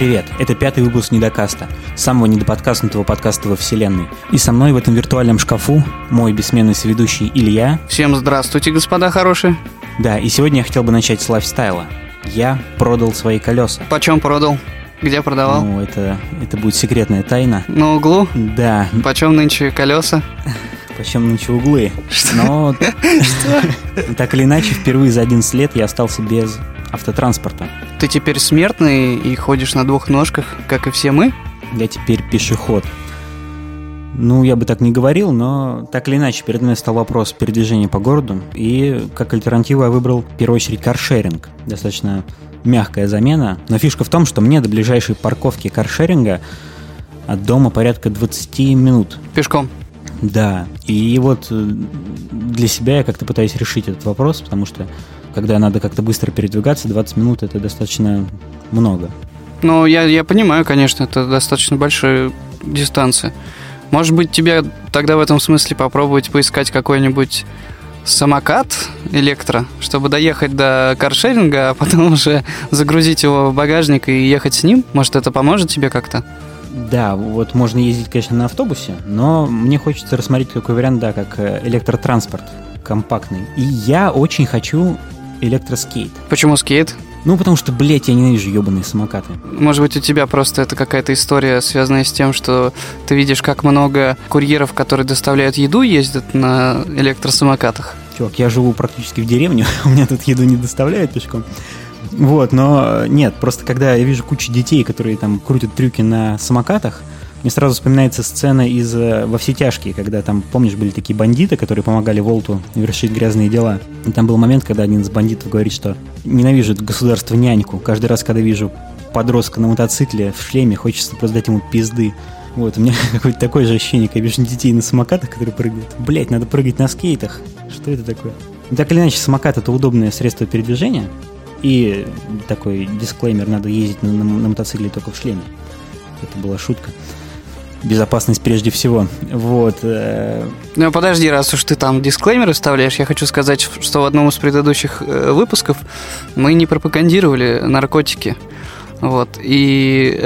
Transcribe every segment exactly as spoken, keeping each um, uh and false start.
привет! Это пятый выпуск Недокаста, самого недоподкастнутого подкаста во вселенной. И со мной в этом виртуальном шкафу мой бессменный соведущий Илья. Всем здравствуйте, господа хорошие. Да, и сегодня я хотел бы начать с лайфстайла. Я продал свои колеса. Почем продал? Где продавал? Ну, это, это будет секретная тайна. На углу? Да. Почем нынче колеса? Почем нынче углы. Что? Но Что? Так или иначе, впервые за одиннадцать лет я остался без автотранспорта. Ты теперь смертный и ходишь на двух ножках, как и все мы? Я теперь пешеход. Ну, я бы так не говорил, но так или иначе, перед мной стал вопрос передвижения по городу, и как альтернативу я выбрал, в первую очередь, каршеринг. Достаточно мягкая замена, но фишка в том, что мне до ближайшей парковки каршеринга от дома порядка двадцать минут. Пешком? Да, и вот для себя я как-то пытаюсь решить этот вопрос, потому что когда надо как-то быстро передвигаться, двадцать минут – это достаточно много. Ну, я, я понимаю, конечно, это достаточно большая дистанция. Может быть, тебе тогда в этом смысле попробовать поискать какой-нибудь самокат электро, чтобы доехать до каршеринга, а потом уже загрузить его в багажник и ехать с ним? Может, это поможет тебе как-то? Да, вот можно ездить, конечно, на автобусе, но мне хочется рассмотреть такой вариант, да, как электротранспорт компактный. И я очень хочу электроскейт. Почему скейт? Ну, потому что, блядь, я ненавижу ебаные самокаты. Может быть, у тебя просто это какая-то история, связанная с тем, что ты видишь, как много курьеров, которые доставляют еду, ездят на электросамокатах? Чувак, я живу практически в деревне, у меня тут еду не доставляют пешком. Вот, но нет, просто когда я вижу кучу детей, которые там крутят трюки на самокатах, мне сразу вспоминается сцена из «Во все тяжкие», когда там, помнишь, были такие бандиты, которые помогали Волту вершить грязные дела. И там был момент, когда один из бандитов говорит, что ненавижу государство няньку. Каждый раз, когда вижу подростка на мотоцикле в шлеме, хочется просто дать ему пизды. Вот, у меня какое-то такое же ощущение, когда вижу детей на самокатах, которые прыгают. Блять, надо прыгать на скейтах. Что это такое? Ну, так или иначе, самокат — это удобное средство передвижения. И такой дисклеймер, надо ездить на, на, на мотоцикле только в шлеме. Это была шутка. Безопасность прежде всего. Вот. Ну, подожди, раз уж ты там дисклеймеры вставляешь, я хочу сказать, что в одном из предыдущих выпусков мы не пропагандировали наркотики. Вот. И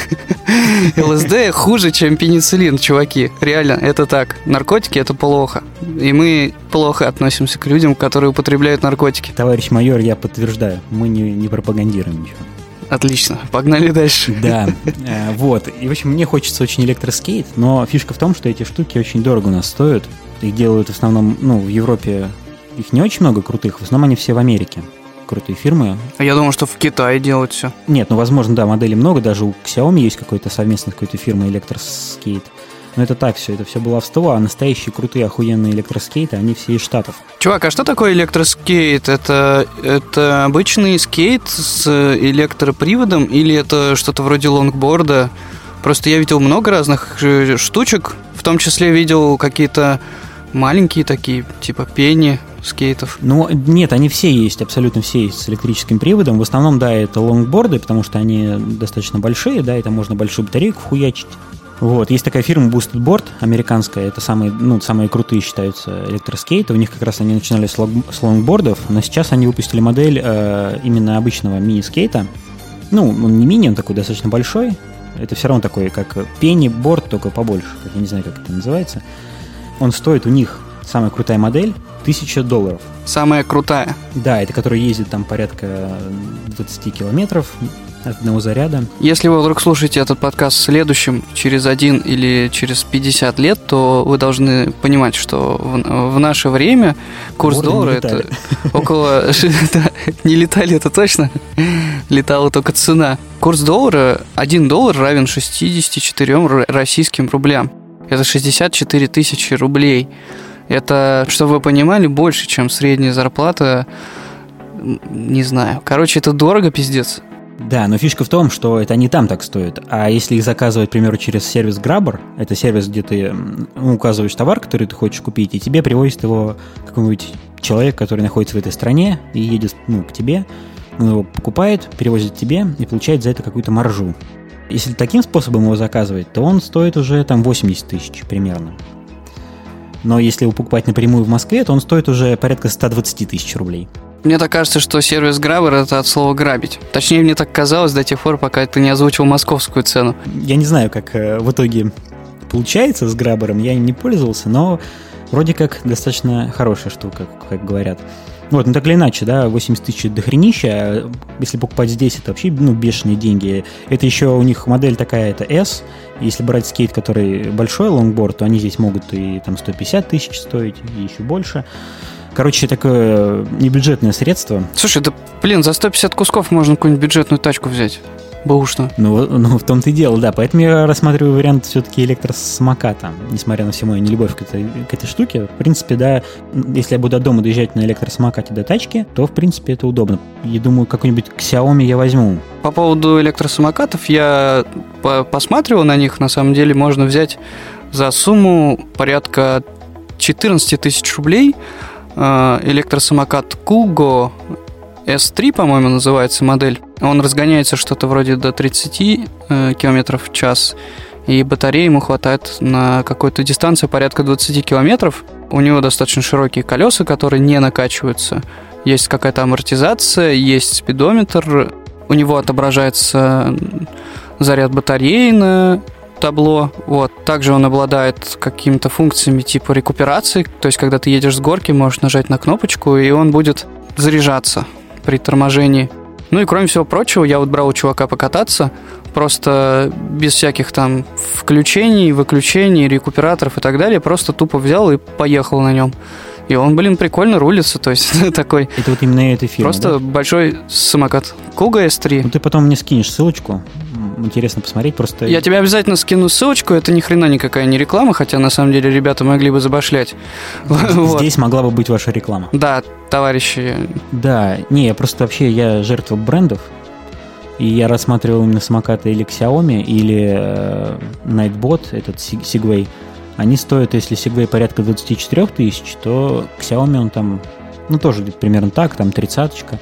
ЛСД хуже, чем пенициллин, чуваки. Реально, это так. Наркотики – это плохо. И мы плохо относимся к людям, которые употребляют наркотики. Товарищ майор, я подтверждаю, мы не, не пропагандируем ничего. Отлично, погнали дальше. Да, вот. И, в общем, мне хочется очень электроскейт, но фишка в том, что эти штуки очень дорого у нас стоят. Их делают в основном, ну, в Европе их не очень много крутых, в основном они все в Америке. Крутые фирмы. А я думал, что в Китае делают все. Нет, ну, возможно, да, моделей много, даже у Xiaomi есть какой-то совместный какой-то фирма электроскейт. Но это так все, это все баловство, а настоящие крутые охуенные электроскейты, они все из Штатов. Чувак, а что такое электроскейт? Это, это обычный скейт с электроприводом или это что-то вроде лонгборда? Просто я видел много разных штучек, в том числе видел какие-то маленькие такие, типа пенни скейтов. Ну, нет, они все есть, абсолютно все есть с электрическим приводом. В основном, да, это лонгборды, потому что они достаточно большие, да, и там можно большую батарейку хуячить. Вот, есть такая фирма Boosted Board, американская, это самые, ну, самые крутые считаются электроскейты, у них как раз они начинали с, лонг, с лонгбордов, но сейчас они выпустили модель э, именно обычного мини-скейта, ну, он не мини, он такой достаточно большой, это все равно такой, как пенни-борд, только побольше, я не знаю, как это называется, он стоит у них, самая крутая модель, тысяча долларов. Самая крутая? Да, это которая ездит там порядка двадцать километров, от одного заряда. Если вы вдруг слушаете этот подкаст в следующем, через один или через пятьдесят лет, то вы должны понимать, что в, в наше время курс Боры доллара это около... Не летали, это точно. Летала только цена. Курс доллара, один доллар равен шестьдесят четыре российским рублям. Это шестьдесят четыре тысячи рублей. Это, чтобы вы понимали, больше, чем средняя зарплата. Не знаю. Короче, это дорого, пиздец. Да, но фишка в том, что это не там так стоит. А если их заказывать, к примеру, через сервис Grabber, это сервис, где ты ну, указываешь товар, который ты хочешь купить, и тебе привозит его какой-нибудь человек, который находится в этой стране и едет ну, к тебе, он его покупает, перевозит тебе и получает за это какую-то маржу. Если таким способом его заказывать, то он стоит уже там восемьдесят тысяч примерно. Но если его покупать напрямую в Москве, то он стоит уже порядка сто двадцать тысяч рублей. Мне так кажется, что сервис Grabber — это от слова «грабить». Точнее, мне так казалось до тех пор, пока ты не озвучил московскую цену. Я не знаю, как э, в итоге получается с Grabber, я им не пользовался, но вроде как достаточно хорошая штука, как говорят. Вот, ну так или иначе, да, восемьдесят тысяч дохренища, а если покупать здесь, это вообще, ну, бешеные деньги. Это еще у них модель такая, это S. Если брать скейт, который большой лонгборд, то они здесь могут и там сто пятьдесят тысяч стоить, и еще больше. Короче, такое небюджетное средство. Слушай, да, блин, за сто пятьдесят кусков можно какую-нибудь бюджетную тачку взять. Бэушно. Ну, ну, в том-то и дело, да. Поэтому я рассматриваю вариант все-таки электросамоката. Несмотря на всю мою нелюбовь к этой, к этой штуке. В принципе, да, если я буду от дома доезжать на электросамокате до тачки, то, в принципе, это удобно. Я думаю, какой-нибудь Xiaomi я возьму. По поводу электросамокатов, я по- посматривал на них. На самом деле, можно взять за сумму порядка четырнадцать тысяч рублей электросамокат Kugo эс три, по-моему, называется модель. Он разгоняется что-то вроде до тридцать э, километров в час, и батареи ему хватает на какую-то дистанцию порядка двадцать километров. У него достаточно широкие колеса, которые не накачиваются. Есть какая-то амортизация, есть спидометр. У него отображается заряд батареи на табло. Вот. Также он обладает какими-то функциями типа рекуперации. То есть, когда ты едешь с горки, можешь нажать на кнопочку, и он будет заряжаться при торможении. Ну и кроме всего прочего, я вот брал у чувака покататься, просто без всяких там включений, выключений, рекуператоров и так далее, просто тупо взял и поехал на нем. И он, блин, прикольно рулится, то есть такой... Это вот именно этой фирмы, просто да? Большой самокат. Kugo эс три. Ну ты потом мне скинешь ссылочку, интересно посмотреть, просто... Я тебе обязательно скину ссылочку, это ни хрена никакая не реклама, хотя на самом деле ребята могли бы забашлять. Здесь могла бы быть ваша реклама. Да, товарищи. Да, не, я просто вообще, я жертва брендов, и я рассматривал именно самокаты или Xiaomi, или э, Nightbot, этот Segway. Они стоят, если Segway порядка двадцать четыре тысячи, то Xiaomi он там, ну тоже примерно так, там тридцаточка.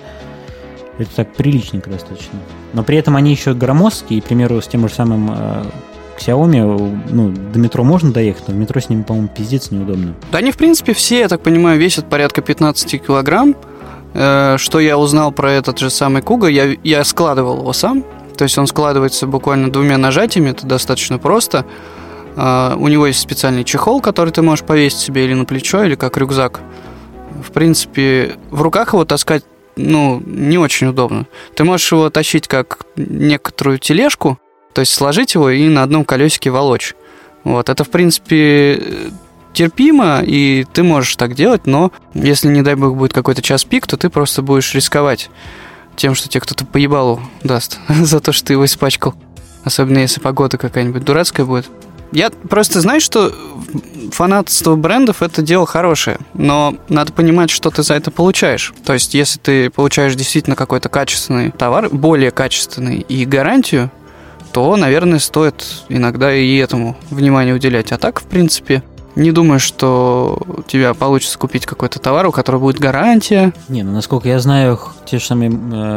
Это так приличненько достаточно. Но при этом они еще громоздкие, и, к примеру, с тем же самым э, Xiaomi, ну, до метро можно доехать, но в метро с ними, по-моему, пиздец неудобно. Да они, в принципе, все, я так понимаю, весят порядка пятнадцать килограмм. Э, что я узнал про этот же самый Kugo, я, я складывал его сам. То есть он складывается буквально двумя нажатиями, это достаточно просто. Uh, у него есть специальный чехол, который ты можешь повесить себе или на плечо, или как рюкзак. В принципе, в руках его таскать, ну, не очень удобно. Ты можешь его тащить как некоторую тележку, то есть сложить его и на одном колесике волочь. Вот. Это, в принципе, терпимо, и ты можешь так делать, но если, не дай бог, будет какой-то час пик, то ты просто будешь рисковать тем, что тебе кто-то поебалу даст за то, что ты его испачкал. Особенно если погода какая-нибудь дурацкая будет. Я просто знаю, что фанатство брендов – это дело хорошее, но надо понимать, что ты за это получаешь. То есть, если ты получаешь действительно какой-то качественный товар, более качественный и гарантию, то, наверное, стоит иногда и этому внимание уделять. А так, в принципе, не думаю, что у тебя получится купить какой-то товар, у которого будет гарантия. Не, ну, насколько я знаю, те же самые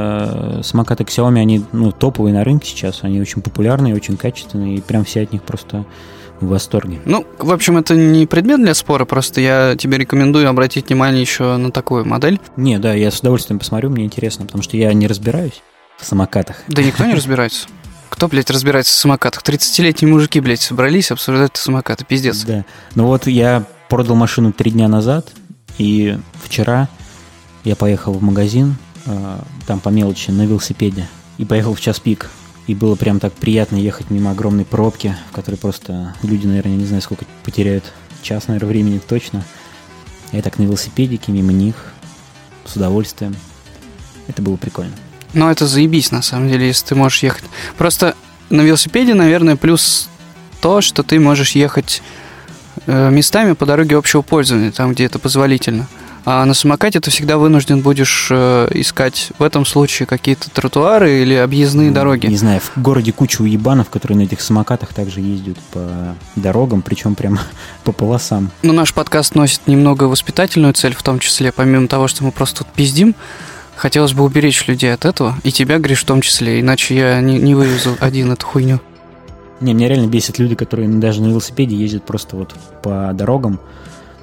э, самокаты Xiaomi, они, ну, топовые на рынке сейчас, они очень популярные, очень качественные, и прям все от них просто в восторге. Ну, в общем, это не предмет для спора, просто я тебе рекомендую обратить внимание еще на такую модель. Не, да, я с удовольствием посмотрю, мне интересно, потому что я не разбираюсь в самокатах. Да никто не разбирается. Кто, блядь, разбирается в самокатах? тридцатилетние мужики, блядь, собрались обсуждать самокаты, пиздец. Да, ну вот я продал машину три дня назад, и вчера я поехал в магазин, там по мелочи, на велосипеде, и поехал в час пик. И было прям так приятно ехать мимо огромной пробки, в которой просто люди, наверное, не знаю, сколько потеряют, час, наверное, времени точно. Я так на велосипедике мимо них, с удовольствием. Это было прикольно. Ну, это заебись, на самом деле, если ты можешь ехать. Просто на велосипеде, наверное, плюс то, что ты можешь ехать э, местами по дороге общего пользования, там, где это позволительно. А на самокате ты всегда вынужден будешь э, искать в этом случае какие-то тротуары или объездные ну, дороги. Не знаю, в городе куча уебанов, которые на этих самокатах также ездят по дорогам, причем прям по полосам. Ну, наш подкаст носит немного воспитательную цель, в том числе, помимо того, что мы просто тут пиздим, хотелось бы уберечь людей от этого, и тебя, Гриш, в том числе, иначе я не, не вывезу один эту хуйню. Не, меня реально бесит люди, которые даже на велосипеде ездят просто вот по дорогам,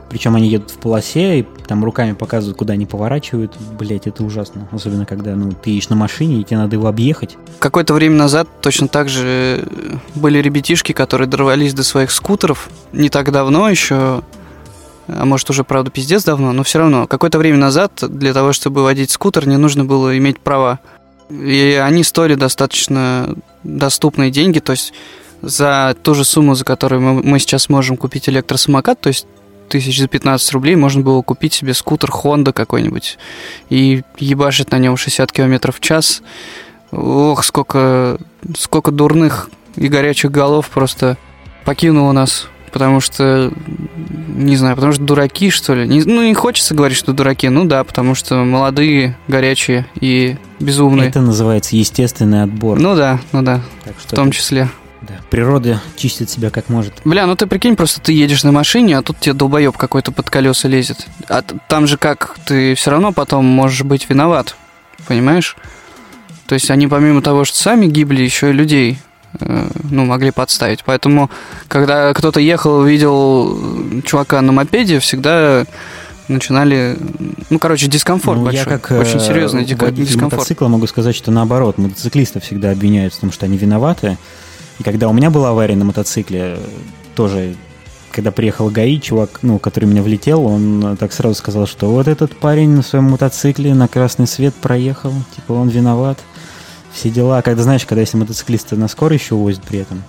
Причем они едут в полосе, и там руками показывают, куда они поворачивают. Блять, это ужасно. Особенно, когда ну, ты едешь на машине, и тебе надо его объехать. Какое-то время назад точно так же были ребятишки, которые дорвались до своих скутеров. Не так давно еще, а может уже, правда, пиздец давно, но все равно. Какое-то время назад для того, чтобы водить скутер, не нужно было иметь права. И они стоили достаточно доступные деньги, то есть за ту же сумму, за которую мы, мы сейчас можем купить электросамокат, то есть тысяч за пятнадцать рублей, можно было купить себе скутер Honda какой-нибудь и ебашить на нем шестьдесят километров в час. Ох, сколько, сколько дурных и горячих голов просто покинуло нас, потому что, не знаю, потому что дураки, что ли. Не, ну, не хочется говорить, что дураки, ну да, потому что молодые, горячие и безумные. Это называется естественный отбор. Ну да, ну да, так что в том это... числе. Да, природа чистит себя как может. Бля, ну ты прикинь, просто ты едешь на машине, а тут тебе долбоеб какой-то под колеса лезет. А там же как, ты все равно потом можешь быть виноват, понимаешь? То есть они помимо того, что сами гибли, еще и людей э, ну, могли подставить. Поэтому, когда кто-то ехал, увидел чувака на мопеде, всегда начинали... Ну, короче, дискомфорт ну, большой. Я как очень серьезный дискомфорт. Мотоцикла могу сказать, что наоборот. Мотоциклистов всегда обвиняют в том, что они виноваты. И когда у меня была авария на мотоцикле, тоже, когда приехал ГАИ, чувак, ну, который меня влетел, он так сразу сказал, что вот этот парень на своем мотоцикле на красный свет проехал, типа он виноват, все дела. Когда, знаешь, когда если мотоциклисты на скорой еще увозят при этом,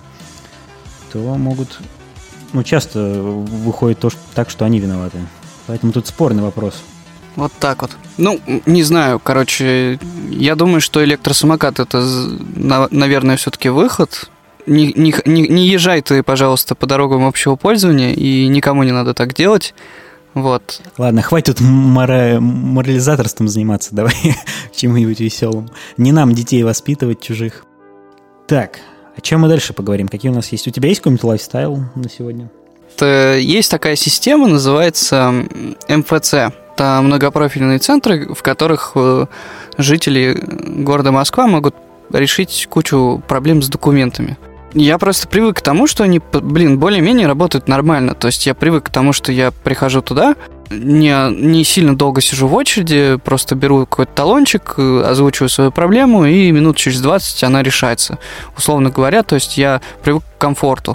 то могут, ну, часто выходит то, что, так, что они виноваты. Поэтому тут спорный вопрос. Вот так вот. Ну, не знаю, короче, я думаю, что электросамокат это, наверное, все-таки выход. Не, не, не, не езжай ты, пожалуйста, по дорогам общего пользования, и никому не надо так делать. Вот. Ладно, хватит мора... морализаторством заниматься, давай чем-нибудь веселым. Не нам детей воспитывать чужих. Так, о чем мы дальше поговорим? Какие у нас есть? У тебя есть какой-нибудь лайфстайл на сегодня? Есть такая система, называется эм эф цэ. Это многопрофильные центры, в которых жители города Москва могут решить кучу проблем с документами. Я просто привык к тому, что они, блин, более-менее работают нормально. То есть я привык к тому, что я прихожу туда, не, не сильно долго сижу в очереди, просто беру какой-то талончик, озвучиваю свою проблему, и минут через двадцать она решается. Условно говоря, то есть я привык к комфорту.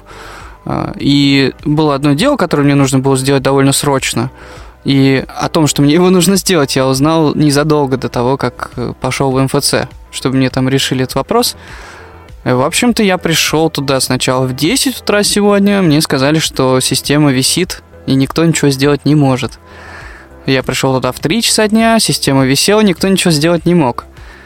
И было одно дело, которое мне нужно было сделать довольно срочно. И о том, что мне его нужно сделать, я узнал незадолго до того, как пошел в эм эф цэ, чтобы мне там решили этот вопрос. В общем-то, я пришел туда сначала в десять утра сегодня. Мне сказали, что система висит, и никто ничего сделать не может. Я пришел туда в три часа дня, система висела, никто ничего сделать не мог.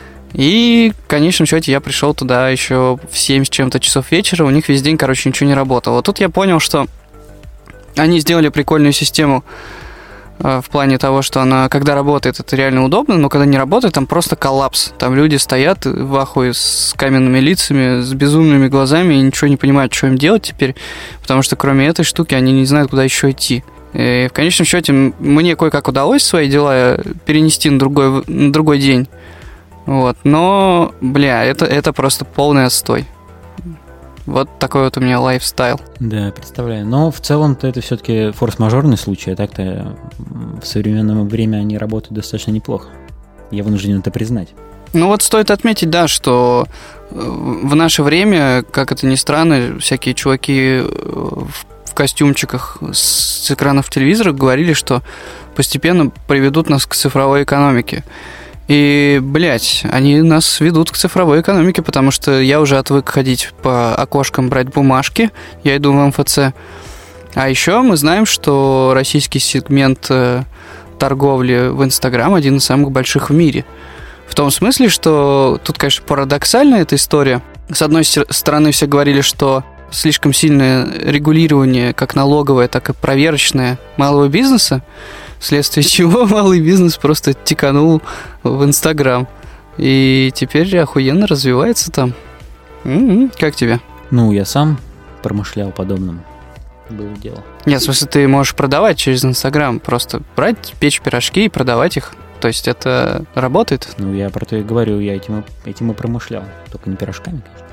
И в конечном счете я пришел туда еще в семь с чем-то часов вечера. У них весь день, короче, ничего не работало. Тут я понял, что они сделали прикольную систему в плане того, что она, когда работает, это реально удобно, но когда не работает, там просто коллапс. Там люди стоят в ахуе с каменными лицами, с безумными глазами и ничего не понимают, что им делать теперь, потому что кроме этой штуки они не знают, куда еще идти. И в конечном счете мне кое-как удалось свои дела перенести на другой, на другой день. Вот. Но, бля, это, это просто полный отстой. Вот такой вот у меня лайфстайл. Да, представляю. Но в целом-то это все-таки форс-мажорный случай, а так-то в современное время они работают достаточно неплохо. Я вынужден это признать. Ну вот стоит отметить, да, что в наше время, как это ни странно, всякие чуваки в костюмчиках с экранов телевизора говорили, что постепенно приведут нас к цифровой экономике. И, блядь, они нас ведут к цифровой экономике, потому что я уже отвык ходить по окошкам, брать бумажки, я иду в эм эф цэ. А еще мы знаем, что российский сегмент торговли в Инстаграм один из самых больших в мире. В том смысле, что тут, конечно, парадоксальная эта история. С одной стороны, все говорили, что слишком сильное регулирование, как налоговое, так и проверочное малого бизнеса, вследствие чего малый бизнес просто тиканул в Инстаграм. И теперь охуенно развивается там. М-м, как тебе? Ну, я сам промышлял подобным. Было дело. Нет, в смысле, ты можешь продавать через Инстаграм. Просто брать, печь пирожки и продавать их. То есть это работает? Ну, я про то и говорю, я этим, этим и промышлял. Только не пирожками, конечно.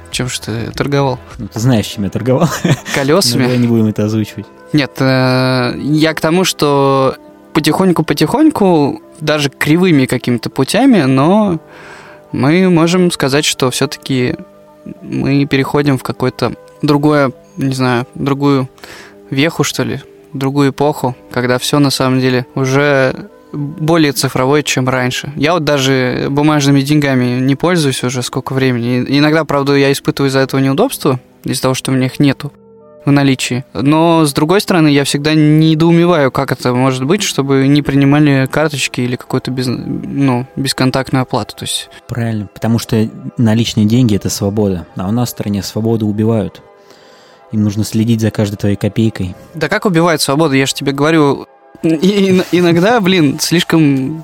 Чем же ты торговал? Ну, ты знаешь, чем я торговал. Колесами? Но не будем это озвучивать. Нет, я к тому, что потихоньку-потихоньку, даже кривыми какими-то путями, но мы можем сказать, что все-таки мы переходим в какое-то другое, не знаю, другую веху, что ли, другую эпоху, когда все на самом деле уже более цифровое, чем раньше. Я вот даже бумажными деньгами не пользуюсь уже сколько времени. Иногда, правда, я испытываю из-за этого неудобства, из-за того, что у меня их нету в наличии. Но, с другой стороны, я всегда недоумеваю, как это может быть, чтобы не принимали карточки или какую-то без, ну, бесконтактную оплату. То есть... Правильно, потому что наличные деньги – это свобода, а у нас в стране свободу убивают. Им нужно следить за каждой твоей копейкой. Да как убивает свободу? Я же тебе говорю, и, иногда, блин, слишком...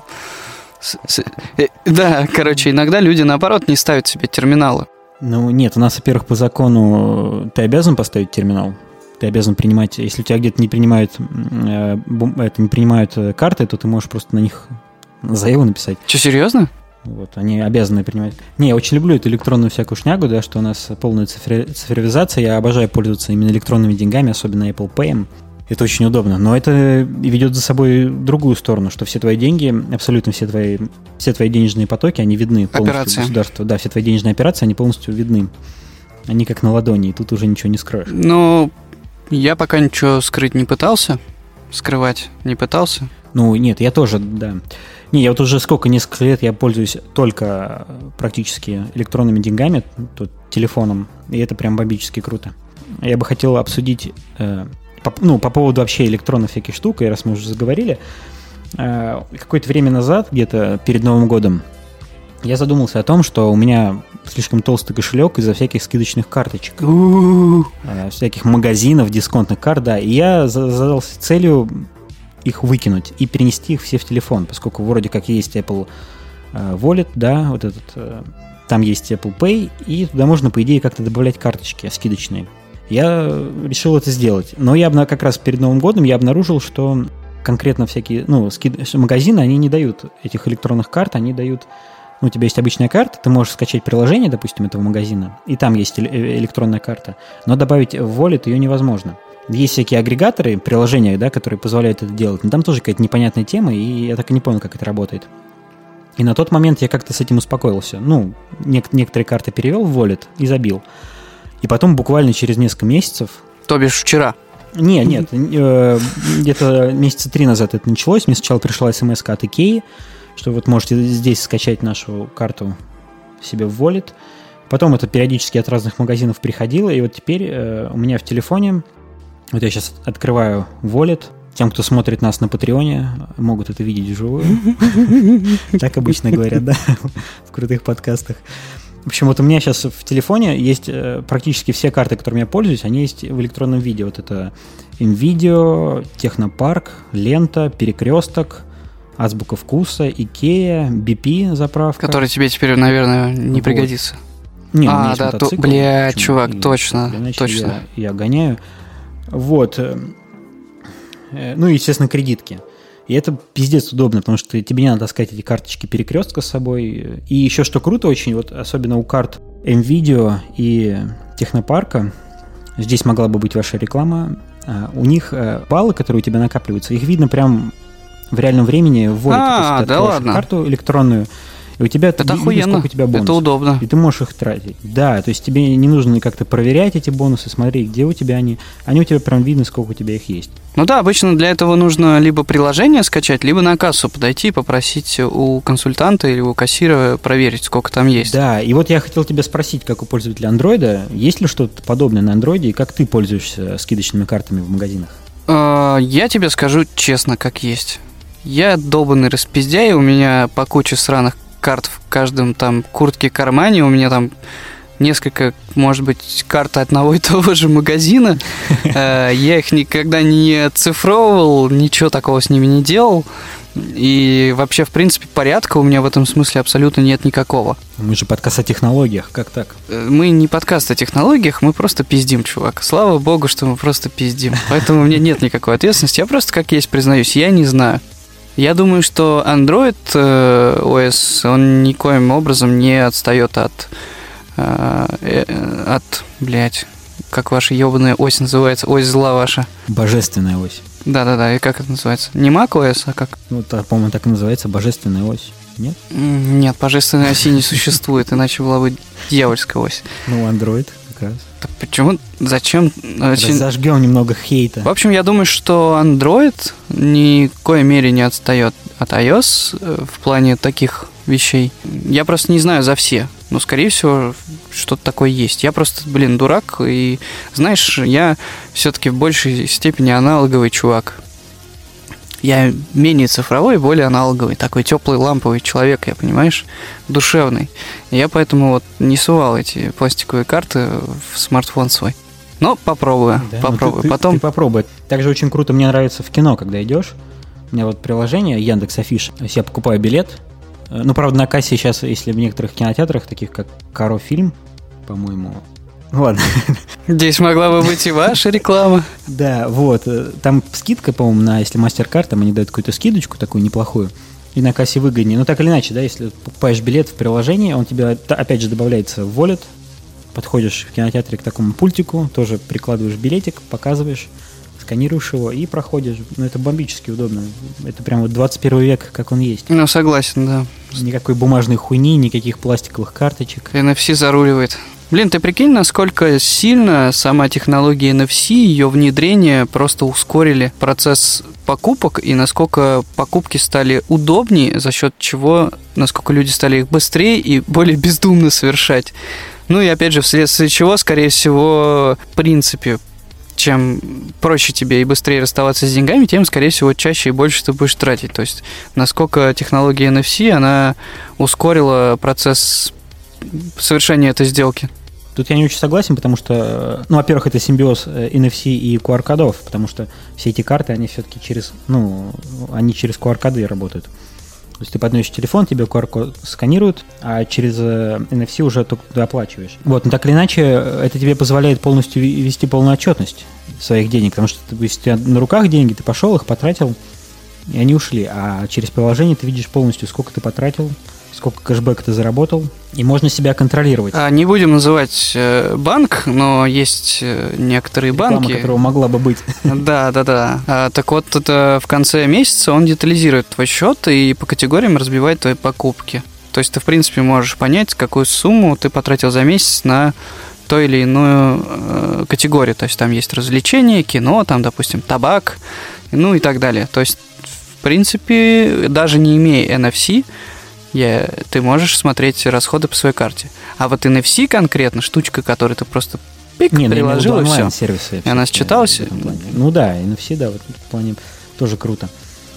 Да, короче, иногда люди, наоборот, не ставят себе терминалы. Ну, нет, у нас, во-первых, по закону ты обязан поставить терминал. Ты обязан принимать... Если у тебя где-то не принимают, э, это, не принимают карты, то ты можешь просто на них заяву написать. Что, серьезно? Вот, они обязаны принимать. Не, я очень люблю эту электронную всякую шнягу, да, что у нас полная цифри... цифровизация. Я обожаю пользоваться именно электронными деньгами, особенно Apple Pay. Это очень удобно. Но это ведет за собой другую сторону, что все твои деньги, абсолютно все твои, все твои денежные потоки, они видны полностью операции. Государству. Да, все твои денежные операции, они полностью видны. Они как на ладони, и тут уже ничего не скроешь. Ну, я пока ничего скрыть не пытался. Скрывать не пытался. Ну, нет, я тоже, да. Не, я вот уже сколько, несколько лет я пользуюсь только практически электронными деньгами, тут, телефоном, и это прям бомбически круто. Я бы хотел обсудить... Э, по, ну, по поводу вообще электронных всяких штук, и раз мы уже заговорили, э, какое-то время назад, где-то перед Новым годом, я задумался о том, что у меня слишком толстый кошелек из-за всяких скидочных карточек, э, всяких магазинов, дисконтных карт, да, и я задался целью их выкинуть и перенести их все в телефон, поскольку вроде как есть Apple э, Wallet, да, вот этот, э, там есть Apple Pay, и туда можно, по идее, как-то добавлять карточки скидочные. Я решил это сделать, но я как раз перед Новым годом я обнаружил, что конкретно всякие, ну, скид... магазины, они не дают этих электронных карт, они дают, ну, у тебя есть обычная карта, ты можешь скачать приложение, допустим, этого магазина, и там есть электронная карта, но добавить в Wallet ее невозможно. Есть всякие агрегаторы, приложения, да, которые позволяют это делать, но там тоже какая-то непонятная тема, и я так и не понял, как это работает. И на тот момент я как-то с этим успокоился. Ну, нек- некоторые карты перевел в Wallet и забил. И потом буквально через несколько месяцев... То бишь вчера? Не, нет, э, где-то месяца три назад это началось. Мне сначала пришла смс-ка от Икеи, что вот можете здесь скачать нашу карту себе в Wallet. Потом это периодически от разных магазинов приходило, и вот теперь э, у меня в телефоне... Вот я сейчас открываю Wallet. Тем, кто смотрит нас на Патреоне, могут это видеть вживую. Так обычно говорят, да, в крутых подкастах. В общем, вот у меня сейчас в телефоне есть практически все карты, которыми я пользуюсь, они есть в электронном виде. Вот это НВИДИА, Технопарк, Лента, Перекресток, Азбука Вкуса, Икея, би пи заправка. Который тебе теперь, наверное, не вот. пригодится. Не, а, да, то, бля, почему? чувак, И, точно, иначе точно. Я, я гоняю. Вот. Ну и, естественно, кредитки. И это пиздец удобно, потому что тебе не надо таскать эти карточки Перекрестка с собой. И еще что круто очень, вот особенно у карт НВИДИА и Технопарка, здесь могла бы быть ваша реклама, у них баллы, которые у тебя накапливаются, их видно прям в реальном времени в Wallet. А, да ладно. Карту электронную, и у тебя это видно, охуенно. сколько у тебя бонусов. Это удобно. И ты можешь их тратить. Да, то есть тебе не нужно как-то проверять эти бонусы, смотреть, где у тебя они. Они у тебя прям видно, сколько у тебя их есть. Ну да, обычно для этого нужно либо приложение скачать, либо на кассу подойти и попросить у консультанта или у кассира проверить, сколько там есть. Да, и вот я хотел тебя спросить, как у пользователя Android, есть ли что-то подобное на Android, и как ты пользуешься скидочными картами в магазинах? Я тебе скажу честно, как есть. Я долбанный распиздяй, у меня по куче сраных карт в каждом там куртке-кармане, у меня там несколько, может быть, карт одного и того же магазина. Я их никогда не оцифровывал, ничего такого с ними не делал. И вообще, в принципе, порядка у меня в этом смысле абсолютно нет никакого. Мы же подкаст о технологиях, как так? Мы не подкаст о технологиях, мы просто пиздим, чувак. Слава богу, что мы просто пиздим. Поэтому у меня нет никакой ответственности. Я просто, как есть, признаюсь, я не знаю. Я думаю, что Android о эс, он никоим образом не отстает от э, э, от, блядь, как ваша ебаная ось называется? Ось зла ваша. Божественная ось. Да-да-да, и как это называется? Не macOS, а как? Ну, это, по-моему, так и называется, божественная ось. Нет? Нет, божественной оси не существует, иначе была бы дьявольская ось. Ну, Android как раз. Так почему? Зачем? Зажгем немного хейта. В общем, я думаю, что Android ни в коей мере не отстает от iOS в плане таких вещей. Я просто не знаю за все, но, скорее всего, что-то такое есть. Я просто, блин, дурак, и, знаешь, я все-таки в большей степени аналоговый чувак. Я менее цифровой, более аналоговый, такой теплый ламповый человек, я, понимаешь, душевный. И я поэтому вот не сувал эти пластиковые карты в смартфон свой. Но попробую, да, попробую. Ты, Потом... ты, ты попробуй. Также очень круто, мне нравится в кино, когда идешь. У меня вот приложение Яндекс.Афиш. То есть я покупаю билет. Ну, правда, на кассе сейчас, если в некоторых кинотеатрах, таких как Каро-фильм, по-моему... Ладно. Здесь могла бы быть и ваша реклама. Да, вот. Там скидка, по-моему, на, если MasterCard, там они дают какую-то скидочку такую неплохую, и на кассе выгоднее. Но так или иначе, да, если покупаешь билет в приложении, он тебе, опять же, добавляется в Wallet, подходишь в кинотеатре к такому пультику, тоже прикладываешь билетик, показываешь, сканируешь его и проходишь. Ну, это бомбически удобно. Это прям вот двадцать первый век, как он есть. Ну, согласен, да. Никакой бумажной хуйни, никаких пластиковых карточек. эн эф си заруливает. Блин, ты прикинь, насколько сильно сама технология эн эф си, ее внедрение просто ускорили процесс покупок, и насколько покупки стали удобнее, за счет чего, насколько люди стали их быстрее и более бездумно совершать. Ну и опять же, вследствие чего, скорее всего, в принципе, чем проще тебе и быстрее расставаться с деньгами, тем, скорее всего, чаще и больше ты будешь тратить. То есть, насколько технология эн эф си, она ускорила процесс совершения этой сделки. Тут я не очень согласен, потому что, ну, во-первых, это симбиоз эн эф си и ку ар-кодов, потому что все эти карты, они все-таки через, ну, они через ку ар-коды работают. То есть ты подносишь телефон, тебе ку ар-код сканируют, а через эн эф си уже только ты оплачиваешь. Вот, но так или иначе, это тебе позволяет полностью вести полную отчетность своих денег, потому что если у тебя на руках деньги, ты пошел, их потратил, и они ушли. А через приложение ты видишь полностью, сколько ты потратил, сколько кэшбэка ты заработал, и можно себя контролировать. А, не будем называть э, банк, но есть э, некоторые реклама, банки... которого могла бы быть. Да, да, да. А, так вот, это в конце месяца он детализирует твой счет и по категориям разбивает твои покупки. То есть ты, в принципе, можешь понять, какую сумму ты потратил за месяц на ту или иную э, категорию. То есть там есть развлечения, кино, там, допустим, табак, ну и так далее. То есть, в принципе, даже не имея эн эф си, Я, ты можешь смотреть расходы по своей карте. А вот эн эф си конкретно, штучка, которую ты просто пик, не, приложил, и все. Сервисы, и она считалась? Ну да, эн эф си, да, в этом плане тоже круто.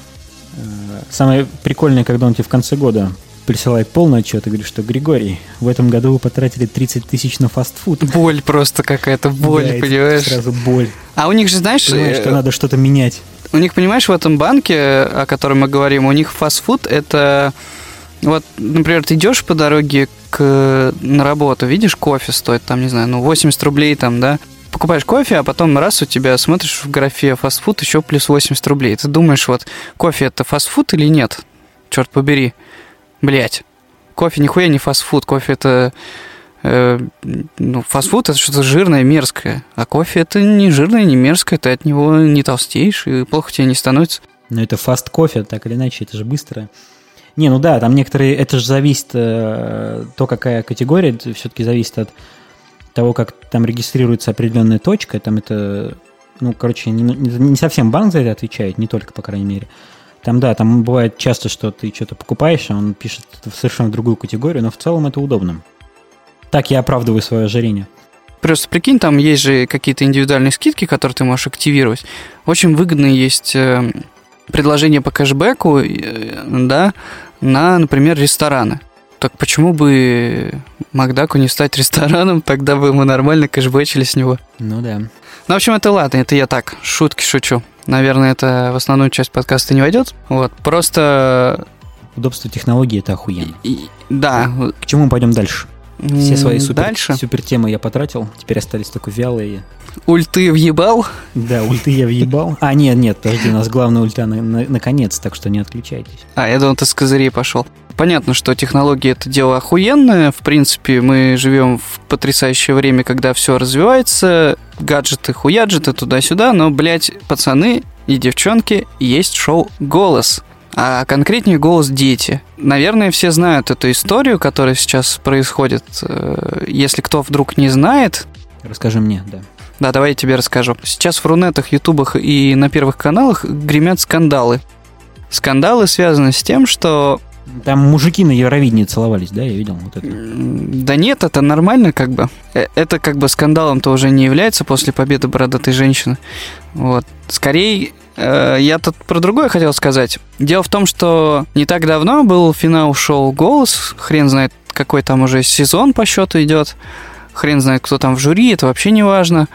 Самое прикольное, когда он тебе в конце года присылает полный отчет и говорит, что Григорий, в этом году вы потратили тридцать тысяч на фастфуд. Боль просто какая-то, боль, да, понимаешь? Сразу боль. А у них же, знаешь... Понимаешь, что надо что-то менять. У них, понимаешь, в этом банке, о котором мы говорим, у них фастфуд – это... Вот, например, ты идешь по дороге к, на работу, видишь, кофе стоит, там, не знаю, ну, восемьдесят рублей, там, да, покупаешь кофе, а потом раз у тебя смотришь в графе фастфуд еще плюс восемьдесят рублей. Ты думаешь, вот, кофе это фастфуд или нет? Черт побери. Блять. Кофе нихуя не фастфуд, кофе это... Э, ну, фастфуд это что-то жирное, мерзкое, а кофе это не жирное, не мерзкое, ты от него не толстеешь и плохо тебе не становится. Но это фаст-кофе, так или иначе, это же быстро. Не, ну да, там некоторые, это же зависит, э, то, какая категория, это все-таки зависит от того, как там регистрируется определенная точка, там это, ну, короче, не, не совсем банк за это отвечает, не только, по крайней мере. Там, да, там бывает часто, что ты что-то покупаешь, а он пишет это в совершенно другую категорию, но в целом это удобно. Так я оправдываю свое ожирение. Просто прикинь, там есть же какие-то индивидуальные скидки, которые ты можешь активировать. Очень выгодные есть э, предложения по кэшбэку, э, да, на, например, рестораны. Так почему бы Макдаку не стать рестораном, тогда бы мы нормально кэшбэчили с него. Ну да. Ну, в общем, это ладно, это я так, шутки шучу. Наверное, это в основную часть подкаста не войдет. Вот, просто... Удобство технологии – это охуенно. И, да. К чему мы пойдем дальше? Все свои супер, дальше. супер темы я потратил, теперь остались только вялые. Ульты въебал? Да, ульты я въебал. А, нет, нет, подожди, у нас главная ульта на, на, наконец, так что не отключайтесь. А, я думал, ты с козырей пошел. понятно, что технологии — это дело охуенное. В принципе, мы живем в потрясающее время, когда все развивается, гаджеты, хуяджеты, туда-сюда, но, блядь, пацаны и девчонки, есть шоу «Голос». А конкретнее «Голос дети». Наверное, все знают эту историю, которая сейчас происходит. Если кто вдруг не знает... Расскажи мне, да. Да, давай я тебе расскажу. Сейчас в Рунетах, Ютубах и на первых каналах гремят скандалы. Скандалы связаны с тем, что... Там мужики на Евровидении целовались, да, я видел вот это? Да нет, это нормально как бы. Это как бы скандалом-то уже не является после победы бородатой женщины. Вот. Скорее, э, я тут про другое хотел сказать. Дело в том, что не так давно был финал шоу «Голос». Хрен знает, какой там уже сезон по счету идет. Хрен знает, кто там в жюри, это вообще не важно.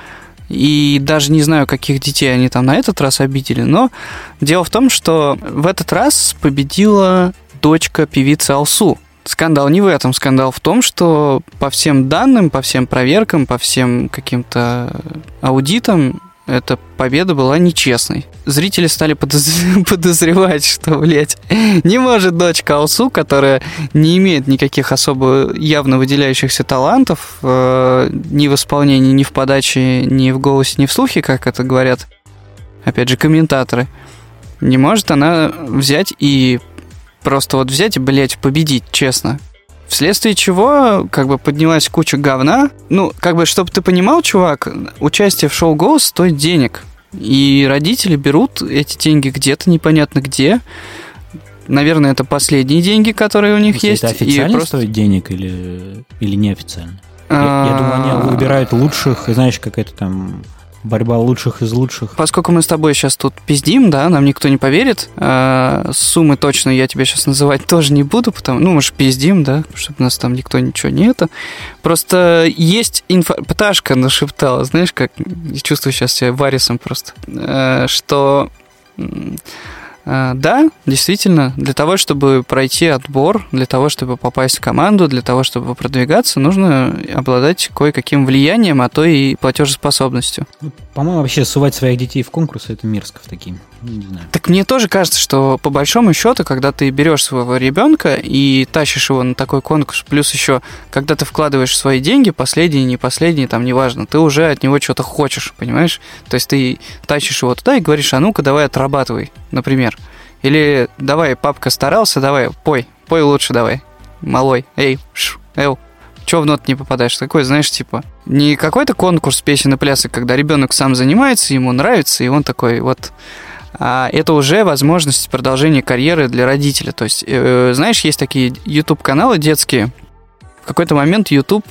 И даже не знаю, каких детей они там на этот раз обидели. Но дело в том, что в этот раз победила дочка певицы Алсу. Скандал не в этом. Скандал в том, что по всем данным, по всем проверкам, по всем каким-то аудитам эта победа была нечестной. Зрители стали подоз- подозревать, что, блядь, не может дочка Алсу, которая не имеет никаких особо явно выделяющихся талантов э, ни в исполнении, ни в подаче, ни в голосе, ни в слухе, как это говорят, опять же, комментаторы, не может она взять и просто вот взять и, блядь, победить, честно. Вследствие чего, как бы, поднялась куча говна. Ну, как бы, чтобы ты понимал, чувак, участие в шоу «Голос» стоит денег. И родители берут эти деньги где-то непонятно где. Наверное, это последние деньги, которые у них Если есть. Это официально просто... стоит денег или, или неофициально? Я, я думаю, они выбирают лучших, знаешь, какая-то там... Борьба лучших из лучших. Поскольку мы с тобой сейчас тут пиздим, да, нам никто не поверит. А, суммы точно я тебе сейчас называть тоже не буду, потому, ну, мы же пиздим, да, чтобы у нас там никто ничего не это. Просто есть инфа... Пташка нашептала, знаешь, как... Я чувствую сейчас себя Варисом просто. А, что... Да, действительно, для того, чтобы пройти отбор, для того, чтобы попасть в команду, для того, чтобы продвигаться, нужно обладать кое-каким влиянием, а то и платежеспособностью. По-моему, вообще сувать своих детей в конкурсы — это мерзко в такие. Не знаю. Так мне тоже кажется, что по большому счету, когда ты берешь своего ребенка и тащишь его на такой конкурс, плюс еще, когда ты вкладываешь свои деньги, последние, не последние, там неважно, ты уже от него что-то хочешь, понимаешь? То есть ты тащишь его туда и говоришь: а ну-ка давай отрабатывай, например. Или давай, папка старался, давай, пой, пой лучше давай, малой, эй, ш, эл. Чего в нот не попадаешь? Такой, знаешь, типа, не какой-то конкурс песен и плясок, когда ребенок сам занимается, ему нравится, и он такой вот... А это уже возможность продолжения карьеры для родителя. То есть, э, знаешь, есть такие YouTube-каналы детские. В какой-то момент YouTube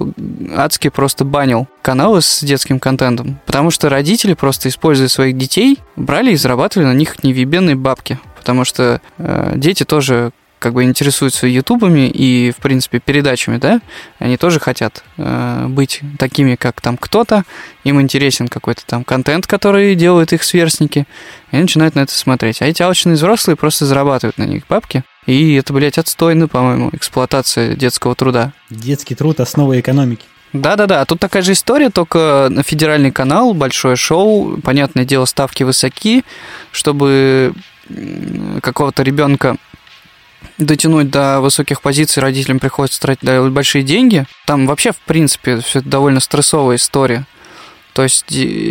адски просто банил каналы с детским контентом, потому что родители, просто используя своих детей, брали и зарабатывали на них невъебенные бабки. Потому что э, дети тоже... как бы интересуются ютубами и, в принципе, передачами, да, они тоже хотят э, быть такими, как там кто-то, им интересен какой-то там контент, который делают их сверстники, и они начинают на это смотреть. А эти алчные взрослые просто зарабатывают на них бабки, и это, блядь, отстойно, по-моему, эксплуатация детского труда. Детский труд — основа экономики. Да-да-да, тут такая же история, только на федеральный канал, большое шоу, понятное дело, ставки высоки, чтобы какого-то ребенка дотянуть до высоких позиций, родителям приходится тратить большие деньги. Там вообще, в принципе, все это довольно стрессовая история. То есть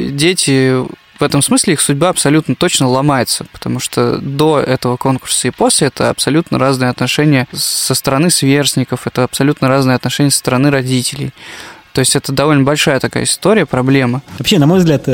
дети, в этом смысле их судьба абсолютно точно ломается, потому что до этого конкурса и после это абсолютно разные отношения со стороны сверстников, это абсолютно разные отношения со стороны родителей. То есть это довольно большая такая история, проблема. Вообще, на мой взгляд,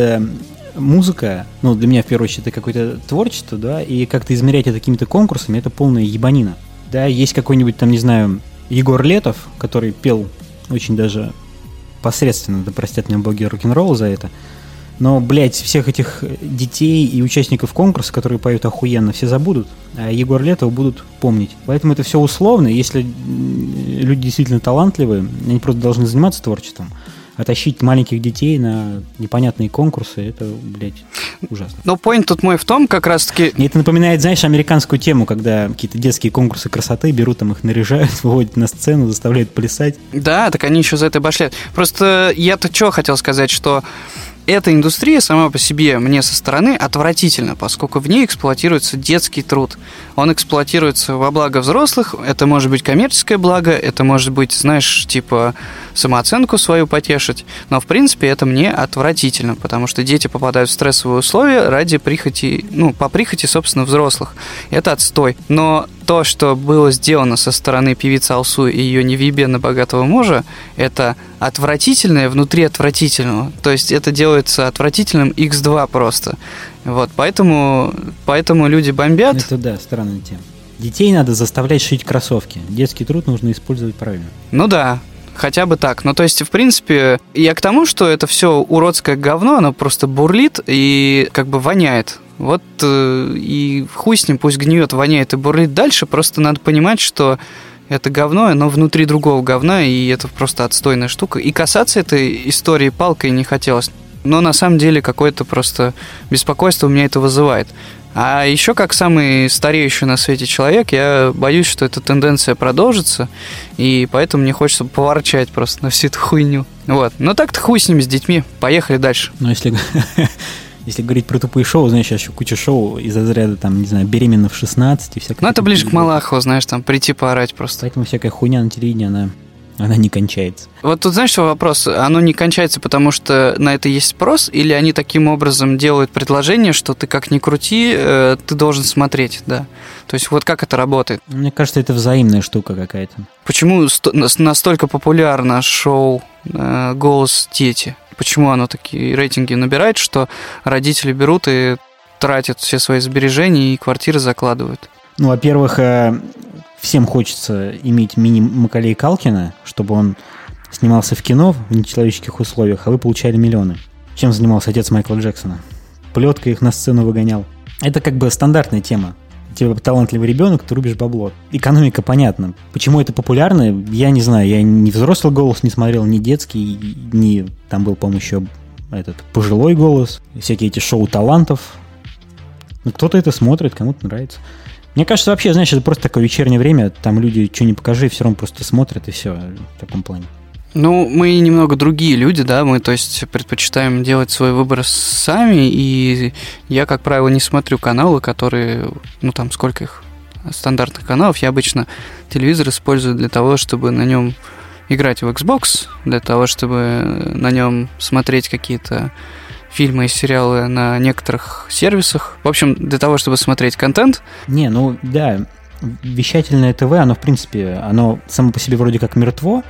музыка, ну, для меня, в первую очередь, это какое-то творчество, да, и как-то измерять это какими-то конкурсами — это полная ебанина. Да, есть какой-нибудь там, не знаю, Егор Летов, который пел очень даже посредственно, да простят меня боги рок-н-ролла за это, но, блядь, всех этих детей и участников конкурса, которые поют охуенно, все забудут, а Егор Летов будут помнить. Поэтому это все условно. Если люди действительно талантливые, они просто должны заниматься творчеством. А тащить маленьких детей на непонятные конкурсы — это, блядь, ужасно. Но point тут мой в том, как раз-таки... Мне это напоминает, знаешь, американскую тему, когда какие-то детские конкурсы красоты берут, там их наряжают, выводят на сцену, заставляют плясать. Да, так они еще за это башляют. Просто я-то что хотел сказать, что эта индустрия сама по себе мне со стороны отвратительна, поскольку в ней эксплуатируется детский труд. Он эксплуатируется во благо взрослых, это может быть коммерческое благо, это может быть, знаешь, типа самооценку свою потешить, но в принципе это мне отвратительно, потому что дети попадают в стрессовые условия ради прихоти, ну, по прихоти, собственно, взрослых. Это отстой. Но то, что было сделано со стороны певицы Алсу и ее невъебенно богатого мужа, это отвратительное внутри отвратительного. То есть это делается отвратительным икс два просто. Вот, поэтому, поэтому люди бомбят. Это да, странная тема. Детей надо заставлять шить кроссовки. Детский труд нужно использовать правильно. Ну да, хотя бы так. Ну, то есть, в принципе, я к тому, что это все уродское говно, оно просто бурлит и как бы воняет. Вот э, и хуй с ним, пусть гниет, воняет и бурлит дальше. Просто надо понимать, что это говно, оно внутри другого говна, и это просто отстойная штука. И касаться этой истории палкой не хотелось. Но на самом деле какое-то просто беспокойство у меня это вызывает. А еще как самый стареющий на свете человек, я боюсь, что эта тенденция продолжится, и поэтому мне хочется поворчать просто на всю эту хуйню. Вот. Но так-то хуй с ними, с детьми. Поехали дальше. Ну, если... Если говорить про тупые шоу, знаешь, сейчас еще куча шоу из разряда, там, не знаю, беременна в шестнадцать и всякое. Ну, это ближе к Малахову, знаешь, там, прийти поорать просто. Поэтому всякая хуйня на телевидении, она, она не кончается. Вот тут, знаешь, что вопрос? Оно не кончается, потому что на это есть спрос, или они таким образом делают предложение, что ты как ни крути, ты должен смотреть, да? То есть вот как это работает? Мне кажется, это взаимная штука какая-то. Почему настолько популярно шоу «Голос дети»? Почему оно такие рейтинги набирает, что родители берут и тратят все свои сбережения и квартиры закладывают? Ну, во-первых, всем хочется иметь мини-Маколей Калкина, чтобы он снимался в кино в нечеловеческих условиях, а вы получали миллионы. Чем занимался отец Майкла Джексона? Плеткой их на сцену выгонял. Это как бы стандартная тема. У тебя талантливый ребенок, ты рубишь бабло. Экономика понятна. Почему это популярно, я не знаю. Я ни взрослый голос не смотрел, ни детский, ни... Там был, по-моему, еще этот пожилой голос. Всякие эти шоу талантов. Ну, кто-то это смотрит, кому-то нравится. Мне кажется, вообще, знаешь, это просто такое вечернее время. Там люди, что ни покажи, все равно просто смотрят, и все в таком плане. Ну, мы немного другие люди, да, мы, то есть, предпочитаем делать свой выбор сами, и я, как правило, не смотрю каналы, которые, ну, там, сколько их, стандартных каналов, я обычно телевизор использую для того, чтобы на нем играть в Xbox, для того, чтобы на нем смотреть какие-то фильмы и сериалы на некоторых сервисах, в общем, для того, чтобы смотреть контент. Не, ну, да, вещательное ТВ, оно, в принципе, оно само по себе вроде как мертво,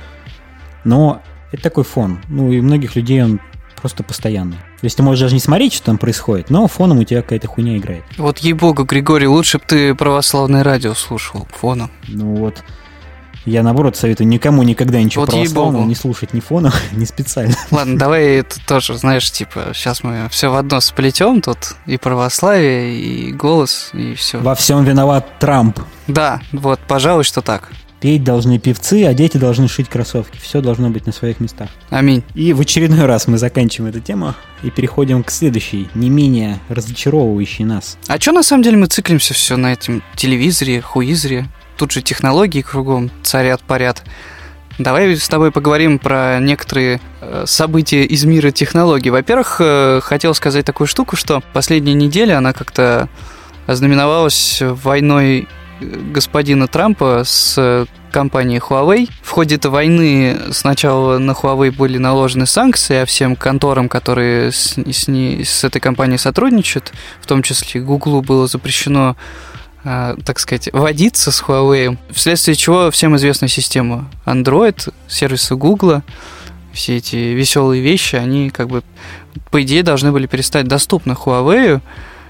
но это такой фон. Ну, и у многих людей он просто постоянный. То есть ты можешь даже не смотреть, что там происходит, но фоном у тебя какая-то хуйня играет. Вот ей-богу, Григорий, лучше бы ты православное радио слушал фоном. Ну вот, я наоборот советую никому никогда ничего вот православного не слушать ни фоном, ни специально. Ладно, давай это тоже, знаешь, типа, сейчас мы все в одно сплетем тут, и православие, и голос, и все. Во всем виноват Трамп. Да, вот, пожалуй, что так. Петь должны певцы, а дети должны шить кроссовки. Все должно быть на своих местах. Аминь. И в очередной раз мы заканчиваем эту тему и переходим к следующей, не менее разочаровывающей нас. А что на самом деле мы циклимся все на этом телевизоре, хуизре? Тут же технологии кругом царят-парят. Давай с тобой поговорим про некоторые э, события из мира технологий. Во-первых, э, хотел сказать такую штуку, что последняя неделя, она как-то ознаменовалась войной господина Трампа с компанией Huawei. В ходе этой войны сначала на Huawei были наложены санкции, а всем конторам, которые с, с, ней, с этой компанией сотрудничают, в том числе Google, было запрещено, э, так сказать, водиться с Huawei, вследствие чего всем известна система Android, сервисы Google, все эти веселые вещи, они как бы, по идее, должны были перестать доступны Huawei.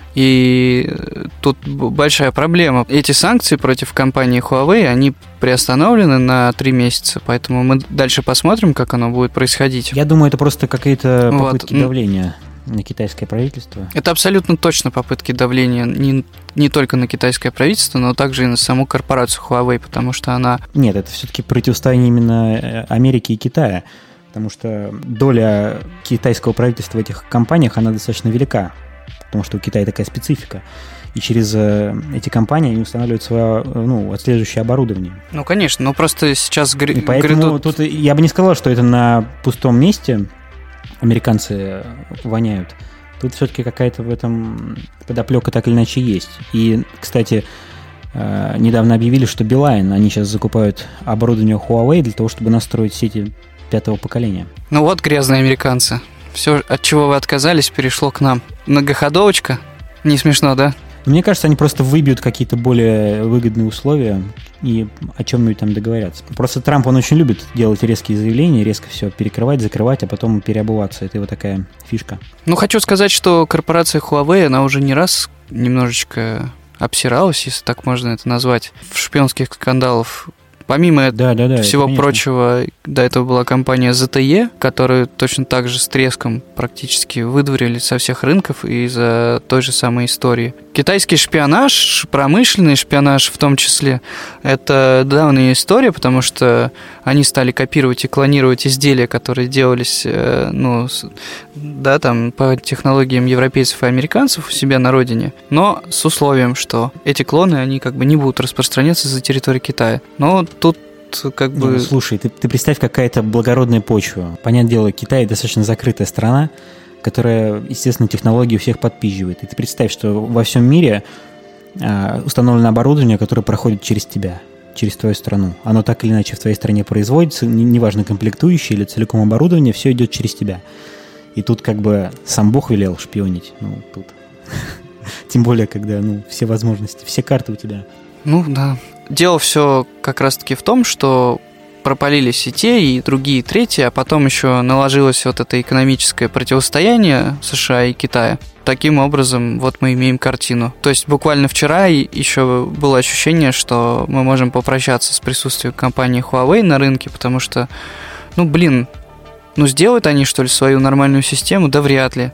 И тут большая проблема. Эти санкции против компании Huawei, они приостановлены на три месяца, поэтому мы дальше посмотрим, как оно будет происходить. Я думаю, это просто какие-то попытки вот. давления на китайское правительство. Это абсолютно точно попытки давления не, не только на китайское правительство, но также и на саму корпорацию Huawei, потому что она... Нет, это все-таки противостояние именно Америки и Китая, потому что доля китайского правительства в этих компаниях, она достаточно велика. Потому что у Китая такая специфика. И через э, эти компании они устанавливают свое, ну, отслеживающее оборудование. Ну, конечно, но просто сейчас гря- и поэтому грядут... тут я бы не сказал, что это на пустом месте американцы воняют. Тут все-таки какая-то в этом подоплека так или иначе есть. И, кстати, недавно объявили, что Билайн, они сейчас закупают оборудование Huawei для того, чтобы настроить сети пятого поколения. Ну вот грязные американцы. Все, от чего вы отказались, перешло к нам. Многоходовочка? Не смешно, да? Мне кажется, они просто выбьют какие-то более выгодные условия и о чем-нибудь там договорятся. Просто Трамп, он очень любит делать резкие заявления, резко все перекрывать, закрывать, а потом переобуваться. Это его такая фишка. Ну, хочу сказать, что корпорация Huawei, она уже не раз немножечко обсиралась, если так можно это назвать, в шпионских скандалах. Помимо да, да, да, всего прочего, до этого была компания зет тэ и, которую точно так же с треском практически выдворили со всех рынков из-за той же самой истории. Китайский шпионаж, промышленный шпионаж в том числе, это давняя история, потому что они стали копировать и клонировать изделия, которые делались, ну, да, там, по технологиям европейцев и американцев у себя на родине, но с условием, что эти клоны, они как бы не будут распространяться за территорию Китая. Но тут как бы... Ну, слушай, ты, ты представь, какая-то благородная почва. Понятное дело, Китай достаточно закрытая страна, которая, естественно, технологии у всех подпизживает. И ты представь, что во всем мире э, установлено оборудование, которое проходит через тебя, через твою страну. Оно так или иначе в твоей стране производится, неважно, комплектующее или целиком оборудование, все идет через тебя. И тут как бы сам Бог велел шпионить. Ну, тут. Тем более, когда, ну, все возможности, все карты у тебя. Ну, да. Дело все как раз-таки в том, что пропалились и те, и другие, и третьи, а потом еще наложилось вот это экономическое противостояние США и Китая. Таким образом, вот мы имеем картину. То есть буквально вчера еще было ощущение, что мы можем попрощаться с присутствием компании Huawei на рынке, потому что, ну, блин, ну сделают они, что ли, свою нормальную систему? Да вряд ли.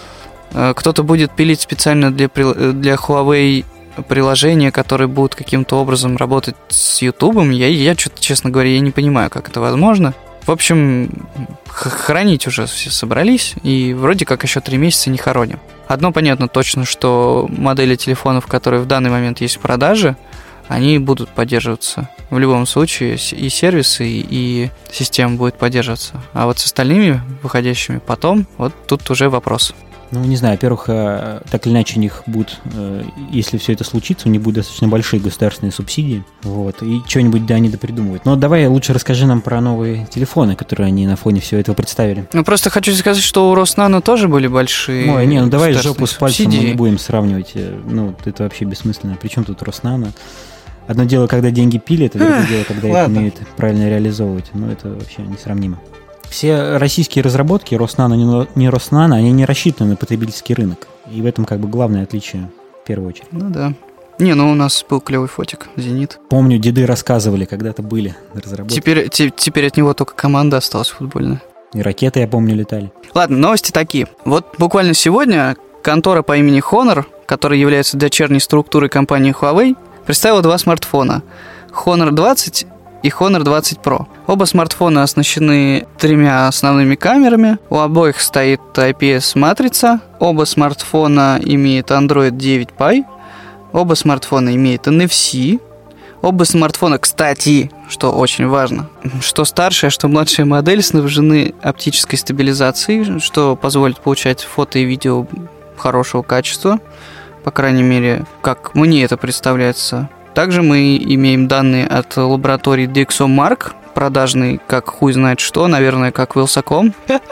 Кто-то будет пилить специально для, для Huawei приложения, которые будут каким-то образом работать с Ютубом. Я, я что-то, честно говоря, я не понимаю, как это возможно. В общем, хоронить уже все собрались, и вроде как еще три месяца не хороним. Одно понятно точно, что модели телефонов, которые в данный момент есть в продаже, они будут поддерживаться. В любом случае и сервисы, и система будет поддерживаться. А вот с остальными выходящими потом, вот тут уже вопрос. Ну, не знаю, во-первых, так или иначе у них будут, если все это случится, у них будут достаточно большие государственные субсидии, вот, и что-нибудь, да, они допридумывают. Но давай лучше расскажи нам про новые телефоны, которые они на фоне всего этого представили. Ну, просто хочу сказать, что у Роснано тоже были большие Ой, не, ну давай жопу с пальцем субсидии. Мы не будем сравнивать, ну, это вообще бессмысленно. Причем тут Роснано? Одно дело, когда деньги пилят, а другое дело, когда их умеют правильно реализовывать. Ну, это вообще несравнимо. Все российские разработки, Роснано, не Роснано, они не рассчитаны на потребительский рынок. И в этом как бы главное отличие, в первую очередь. Ну да. Не, ну у нас был клевый фотик, Зенит. Помню, деды рассказывали, когда-то были разработки. Теперь, те, теперь от него только команда осталась футбольная. И ракеты, я помню, летали. Ладно, новости такие. Вот буквально сегодня контора по имени Honor, которая является дочерней структурой компании Huawei, представила два смартфона. Honor двадцать и Honor двадцать Pro. Оба смартфона оснащены тремя основными камерами. У обоих стоит ай пи эс-матрица. Оба смартфона имеют Android девять пай. Оба смартфона имеют эн эф си. Оба смартфона, кстати, что очень важно, что старшая, что младшая модель снабжены оптической стабилизацией, что позволит получать фото и видео хорошего качества. По крайней мере, как мне это представляется. Также мы имеем данные от лаборатории DxOMark, продажный, как хуй знает что, наверное, как Wylsacom.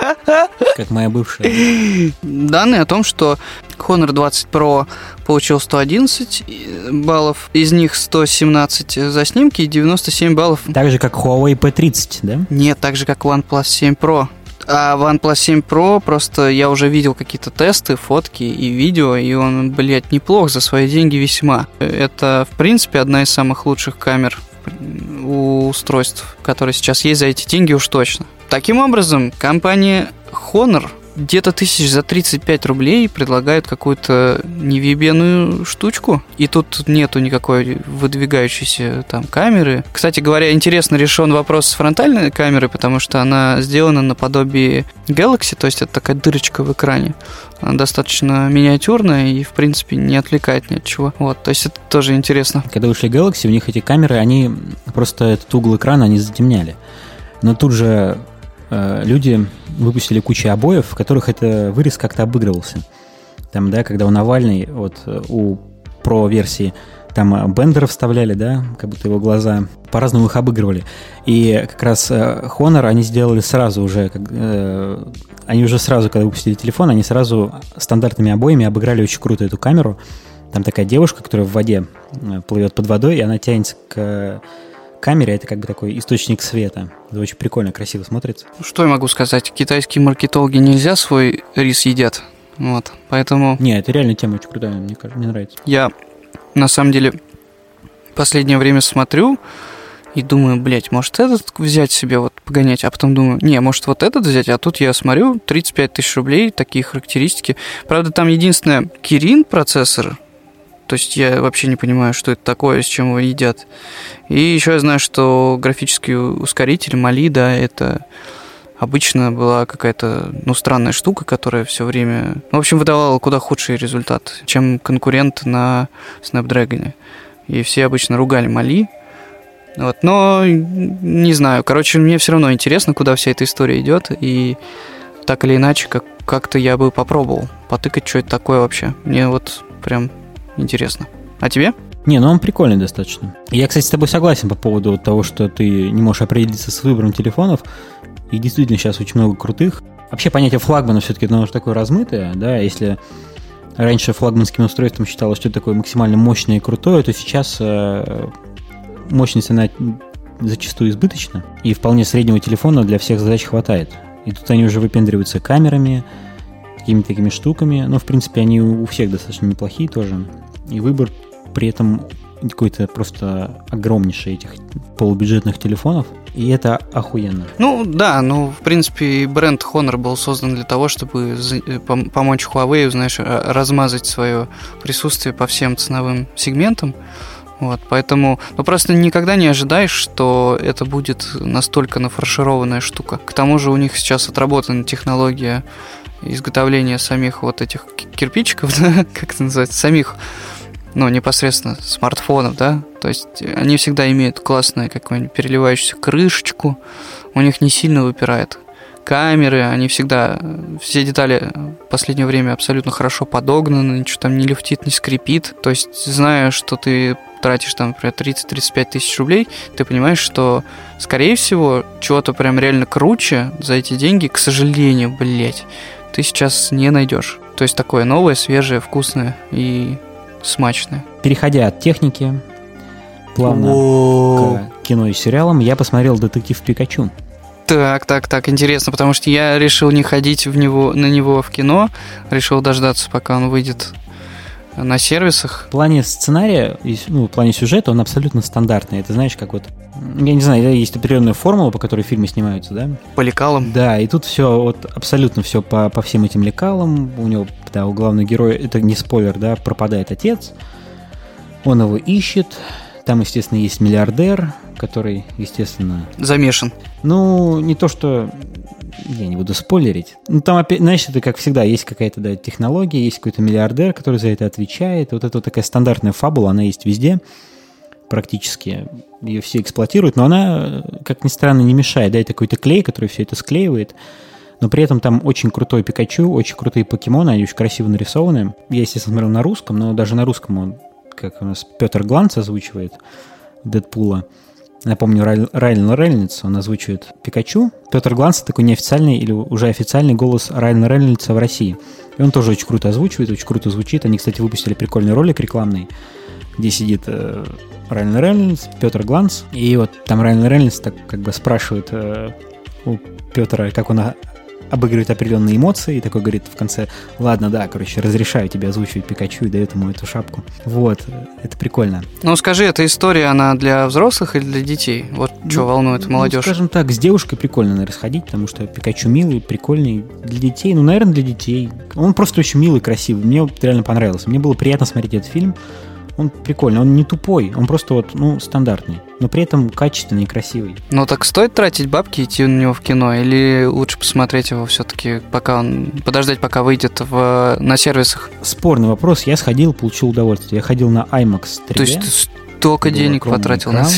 Как моя бывшая. Данные о том, что Honor двадцать Pro получил сто одиннадцать баллов, из них сто семнадцать за снимки и девяносто семь баллов. Так же, как Huawei пи тридцать, да? Нет, так же, как OnePlus семь Pro. А OnePlus семь Pro, просто я уже видел какие-то тесты, фотки и видео, и он, блядь, неплох за свои деньги весьма. Это, в принципе, одна из самых лучших камер у устройств, которые сейчас есть за эти деньги уж точно. Таким образом, компания Honor где-то тысяч за тридцать пять рублей предлагает какую-то невъебенную штучку. И тут нету никакой выдвигающейся там камеры. Кстати говоря, интересно решен вопрос с фронтальной камерой, потому что она сделана наподобие Galaxy, то есть это такая дырочка в экране. Она достаточно миниатюрная и, в принципе, не отвлекает ни от чего. Вот, то есть это тоже интересно. Когда вышли Galaxy, у них эти камеры, они просто этот угол экрана они затемняли. Но тут же люди выпустили кучу обоев, в которых это вырез как-то обыгрывался. Там, да, когда у Навальный, вот у Pro-версии, там Бендера вставляли, да, как будто его глаза, по-разному их обыгрывали. И как раз Honor они сделали сразу уже, как, э, они уже сразу, когда выпустили телефон, они сразу стандартными обоями обыграли очень круто эту камеру. Там такая девушка, которая в воде плывет под водой, и она тянется к камере, это как бы такой источник света. Это очень прикольно, красиво смотрится. Что я могу сказать? Китайские маркетологи нельзя свой рис едят. Вот, поэтому... Не, это реально тема очень крутая, мне кажется, мне нравится. Я, на самом деле, последнее время смотрю и думаю, блядь, может этот взять себе, вот, погонять, а потом думаю, не, может вот этот взять, а тут я смотрю, тридцать пять тысяч рублей, такие характеристики. Правда, там единственное, Kirin процессор, то есть я вообще не понимаю, что это такое, с чем его едят. И еще я знаю, что графический ускоритель Mali, да, это... Обычно была какая-то, ну, странная штука, которая все время... Ну, в общем, выдавала куда худший результат, чем конкурент на Snapdragon. И все обычно ругали Mali. Вот. Но не знаю. Короче, мне все равно интересно, куда вся эта история идет. И так или иначе, как- как-то я бы попробовал потыкать, что это такое вообще. Мне вот прям интересно. А тебе? Не, ну он прикольный достаточно. Я, кстати, с тобой согласен по поводу того, что ты не можешь определиться с выбором телефонов. Их действительно сейчас очень много крутых. Вообще понятие флагмана все-таки оно уже такое размытое, да, если раньше флагманским устройством считалось, что это такое максимально мощное и крутое, то сейчас э, мощность она зачастую избыточна, и вполне среднего телефона для всех задач хватает. И тут они уже выпендриваются камерами, какими-то такими штуками, но в принципе они у всех достаточно неплохие тоже, и выбор при этом какой-то просто огромнейший этих полубюджетных телефонов, и это охуенно. Ну, да, ну, в принципе, бренд Honor был создан для того, чтобы помочь Huawei, знаешь, размазать свое присутствие по всем ценовым сегментам. Вот, поэтому, ну, просто никогда не ожидаешь, что это будет настолько нафаршированная штука. К тому же у них сейчас отработана технология изготовления самих вот этих кирпичиков, да, как это называется, самих, ну, непосредственно смартфонов, да, то есть они всегда имеют классную какую-нибудь переливающуюся крышечку, у них не сильно выпирает. Камеры, они всегда, все детали в последнее время абсолютно хорошо подогнаны, ничего там не люфтит, не скрипит, то есть зная, что ты тратишь там, например, тридцать-тридцать пять тысяч рублей, ты понимаешь, что, скорее всего, чего-то прям реально круче за эти деньги, к сожалению, блять, ты сейчас не найдешь. То есть такое новое, свежее, вкусное и смачное. Переходя от техники плавно О-о-о. к кино и сериалам, я посмотрел «Детектив Пикачу». Так, так, так, интересно, потому что я решил не ходить в него, на него в кино, решил дождаться, пока он выйдет на сервисах. В плане сценария, ну, в плане сюжета он абсолютно стандартный. Это, знаешь, как вот, я не знаю, есть определенная формула, по которой фильмы снимаются, да? По лекалам. Да, и тут все, вот абсолютно все по, по всем этим лекалам. У него, да, у главного героя, это не спойлер, да, пропадает отец. Он его ищет. Там, естественно, есть миллиардер, который, естественно... Замешан. Ну, не то, что... Я не буду спойлерить. Ну, там, опять, знаешь, это как всегда, есть какая-то, да, технология, есть какой-то миллиардер, который за это отвечает. Вот это вот такая стандартная фабула, она есть везде практически. Ее все эксплуатируют, но она, как ни странно, не мешает. Да, это какой-то клей, который все это склеивает. Но при этом там очень крутой Пикачу, очень крутые покемоны, они очень красиво нарисованы. Я, естественно, смотрел на русском, но даже на русском он, как у нас Петр Гланц озвучивает Дэдпула. Напомню, Райан Рейнольдс, он озвучивает Пикачу. Петр Гланц – такой неофициальный или уже официальный голос Райана Рейнольдса в России. И он тоже очень круто озвучивает, очень круто звучит. Они, кстати, выпустили прикольный ролик рекламный, где сидит э, Райан Рейнольдс, Петр Гланц. И вот там Райан Рейнольдс так как бы спрашивает э, у Петра, как он обыгрывает определенные эмоции, и такой говорит в конце: ладно, да, короче, разрешаю тебе озвучивать Пикачу, и дает ему эту шапку. Вот, это прикольно. Ну, скажи, эта история, она для взрослых или для детей? Вот ну, что волнует молодежь? Ну, скажем так, с девушкой прикольно, наверное, сходить, потому что Пикачу милый, прикольный. Для детей, ну, наверное, для детей. Он просто очень милый, красивый. Мне вот реально понравился. Мне было приятно смотреть этот фильм. Он прикольный, он не тупой, он просто вот, ну, стандартный, но при этом качественный и красивый. Ну так стоит тратить бабки и идти на него в кино, или лучше посмотреть его все-таки, пока он, подождать, пока выйдет в, на сервисах? Спорный вопрос, я сходил, получил удовольствие. Я ходил на IMAX три дэ. То есть ты столько денег потратил на это?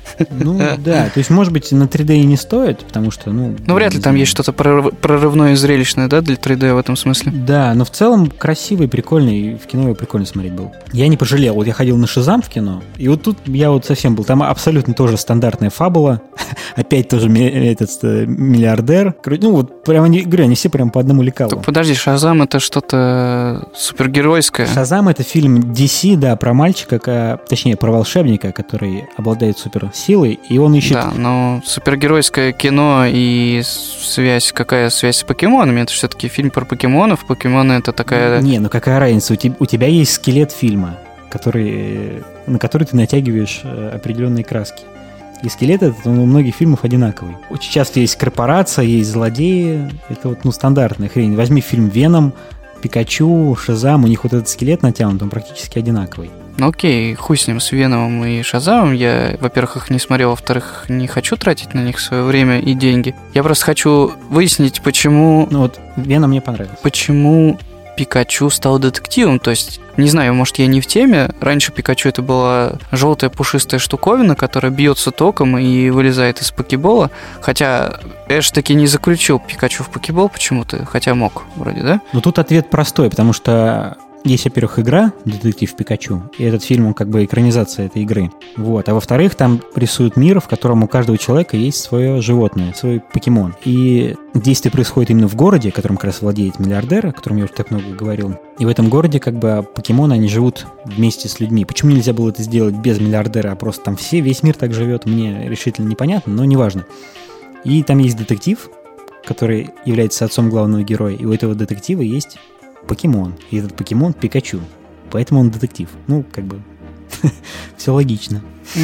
Ну, да, то есть, может быть, на три дэ и не стоит, потому что, ну... Ну, вряд ли там есть что-то прорывное и зрелищное, да, для три дэ в этом смысле? Да, но в целом красивый, прикольный, в кино его прикольно смотреть был. Я не пожалел, вот я ходил на «Шазам» в кино, и вот тут я вот совсем был, там абсолютно тоже стандартная фабула, опять тоже этот миллиардер, ну, вот прямо, не, говорю, они все прям по одному лекалу. Так, подожди, «Шазам» — это что-то супергеройское? «Шазам» — это фильм ди си, да, про мальчика, точнее, про волшебника, который обладает суперсилой, и он ищет... Да, но супергеройское кино и связь, какая связь с покемонами? Это все-таки фильм про покемонов, покемоны — это такая... Не, ну какая разница, у тебя, у тебя есть скелет фильма, который, на который ты натягиваешь определенные краски. И скелет этот, он у многих фильмов одинаковый. Очень часто есть корпорация, есть злодеи, это вот, ну, стандартная хрень. Возьми фильм «Веном», «Пикачу», «Шазам», у них вот этот скелет натянут, он практически одинаковый. Ну окей, хуй с ним, с Веномом и Шазамом. Я, во-первых, их не смотрел, во-вторых, не хочу тратить на них свое время и деньги. Я просто хочу выяснить, почему... Ну вот, Веном мне понравился. Почему Пикачу стал детективом? То есть, не знаю, может, я не в теме. Раньше Пикачу это была желтая пушистая штуковина, которая бьется током и вылезает из покебола. Хотя Эш таки не заключил Пикачу в покебол почему-то, хотя мог вроде, да? Ну тут ответ простой, потому что... Есть, во-первых, игра «Детектив Пикачу», и этот фильм, он как бы экранизация этой игры. Вот. А во-вторых, там рисуют мир, в котором у каждого человека есть свое животное, свой покемон. И действие происходит именно в городе, которым как раз владеет миллиардер, о котором я уже так много говорил. И в этом городе как бы покемоны, они живут вместе с людьми. Почему нельзя было это сделать без миллиардера, а просто там все, весь мир так живет, мне решительно непонятно, но неважно. И там есть детектив, который является отцом главного героя, и у этого детектива есть... покемон. И этот покемон Пикачу. Поэтому он детектив. Ну, как бы, все логично.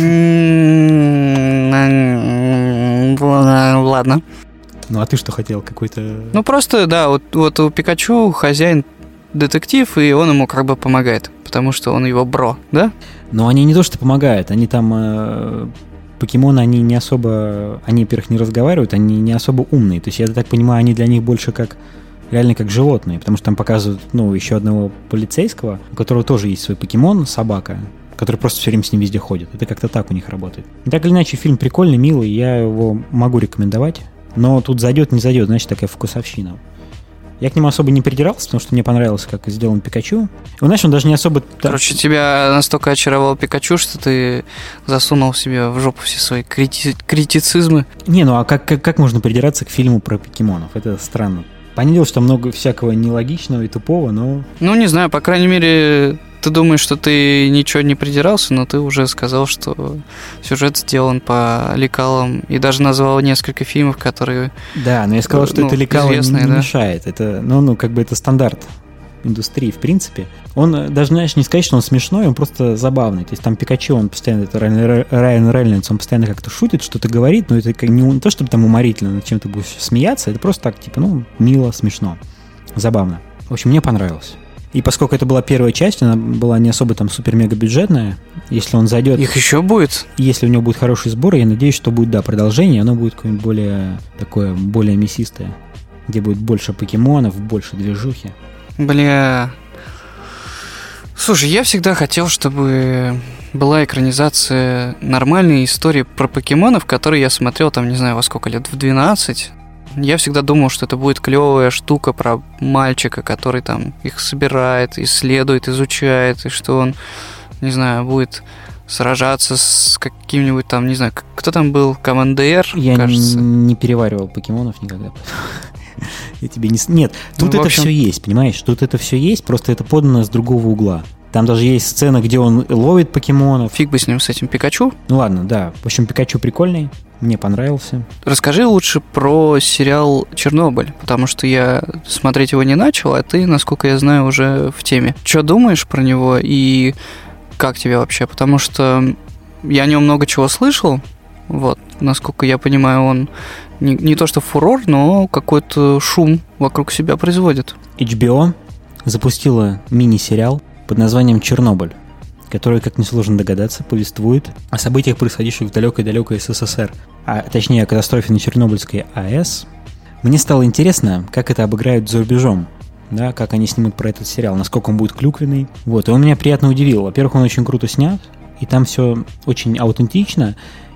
Ладно. Ну, а ты что хотел? Какой-то... Ну, просто, да, вот, вот у Пикачу хозяин детектив, и он ему как бы помогает, потому что он его бро, да? Но они не то, что помогают, они там... Э, покемоны, они не особо... Они, во-первых, не разговаривают, они не особо умные. То есть, я так понимаю, они для них больше как... реально как животные, потому что там показывают, ну, еще одного полицейского, у которого тоже есть свой покемон, собака, который просто все время с ним везде ходит. Это как-то так у них работает. Так или иначе, фильм прикольный, милый, я его могу рекомендовать, но тут зайдет, не зайдет, значит, такая вкусовщина. Я к нему особо не придирался, потому что мне понравилось, как сделан Пикачу. И, знаешь, он даже не особо... Короче, тебя настолько очаровал Пикачу, что ты засунул себе в жопу все свои крити... критицизмы. Не, ну а как, как, как можно придираться к фильму про покемонов? Это странно. Понятное дело, что много всякого нелогичного и тупого, но... Ну, не знаю, по крайней мере, ты думаешь, что ты ничего не придирался, но ты уже сказал, что сюжет сделан по лекалам, и даже назвал несколько фильмов, которые... Да, но я сказал, что ну, это лекало не, не да? мешает. Это, ну, ну, как бы это стандарт индустрии, в принципе. Он, даже, знаешь, не сказать, что он смешной, он просто забавный. То есть там Пикачу, он постоянно, это Райан Рейнольдс, он постоянно как-то шутит, что-то говорит, но это не, не то, чтобы там уморительно, над чем ты будешь смеяться, это просто так, типа, ну, мило, смешно, забавно. В общем, мне понравилось. И поскольку это была первая часть, она была не особо там супер-мега-бюджетная, если он зайдет... Их еще будет? Если у него будет хороший сбор, я надеюсь, что будет, да, продолжение, оно будет какое-нибудь более такое, более мясистое, где будет больше покемонов, больше движухи. Бля... Слушай, я всегда хотел, чтобы была экранизация нормальной истории про покемонов, которые я смотрел там, не знаю, во сколько лет, в двенадцать. Я всегда думал, что это будет клевая штука про мальчика, который там их собирает, исследует, изучает, и что он, не знаю, будет сражаться с каким-нибудь там, не знаю, кто там был, Командер, я кажется. Я не переваривал покемонов никогда. Я тебе не... Нет, тут ну, это общем... все есть, понимаешь? Тут это все есть, просто это подано с другого угла. Там даже есть сцена, где он ловит покемонов. Фиг бы с ним, с этим Пикачу. Ну ладно, да. В общем, Пикачу прикольный, мне понравился. Расскажи лучше про сериал «Чернобыль», потому что я смотреть его не начал, а ты, насколько я знаю, уже в теме. Что думаешь про него и как тебе вообще? Потому что я о нем много чего слышал, вот, насколько я понимаю, он не, не то что фурор, но какой-то шум вокруг себя производит. эйч би о запустила мини-сериал под названием «Чернобыль», который, как несложно догадаться, повествует о событиях, происходивших в далекой-далекой СССР, а точнее о катастрофе на Чернобыльской АЭС. Мне стало интересно, как это обыграют за рубежом, да, как они снимут про этот сериал, насколько он будет клюквенный. Вот, и он меня приятно удивил. Во-первых, он очень круто снят, и там все очень аутентично,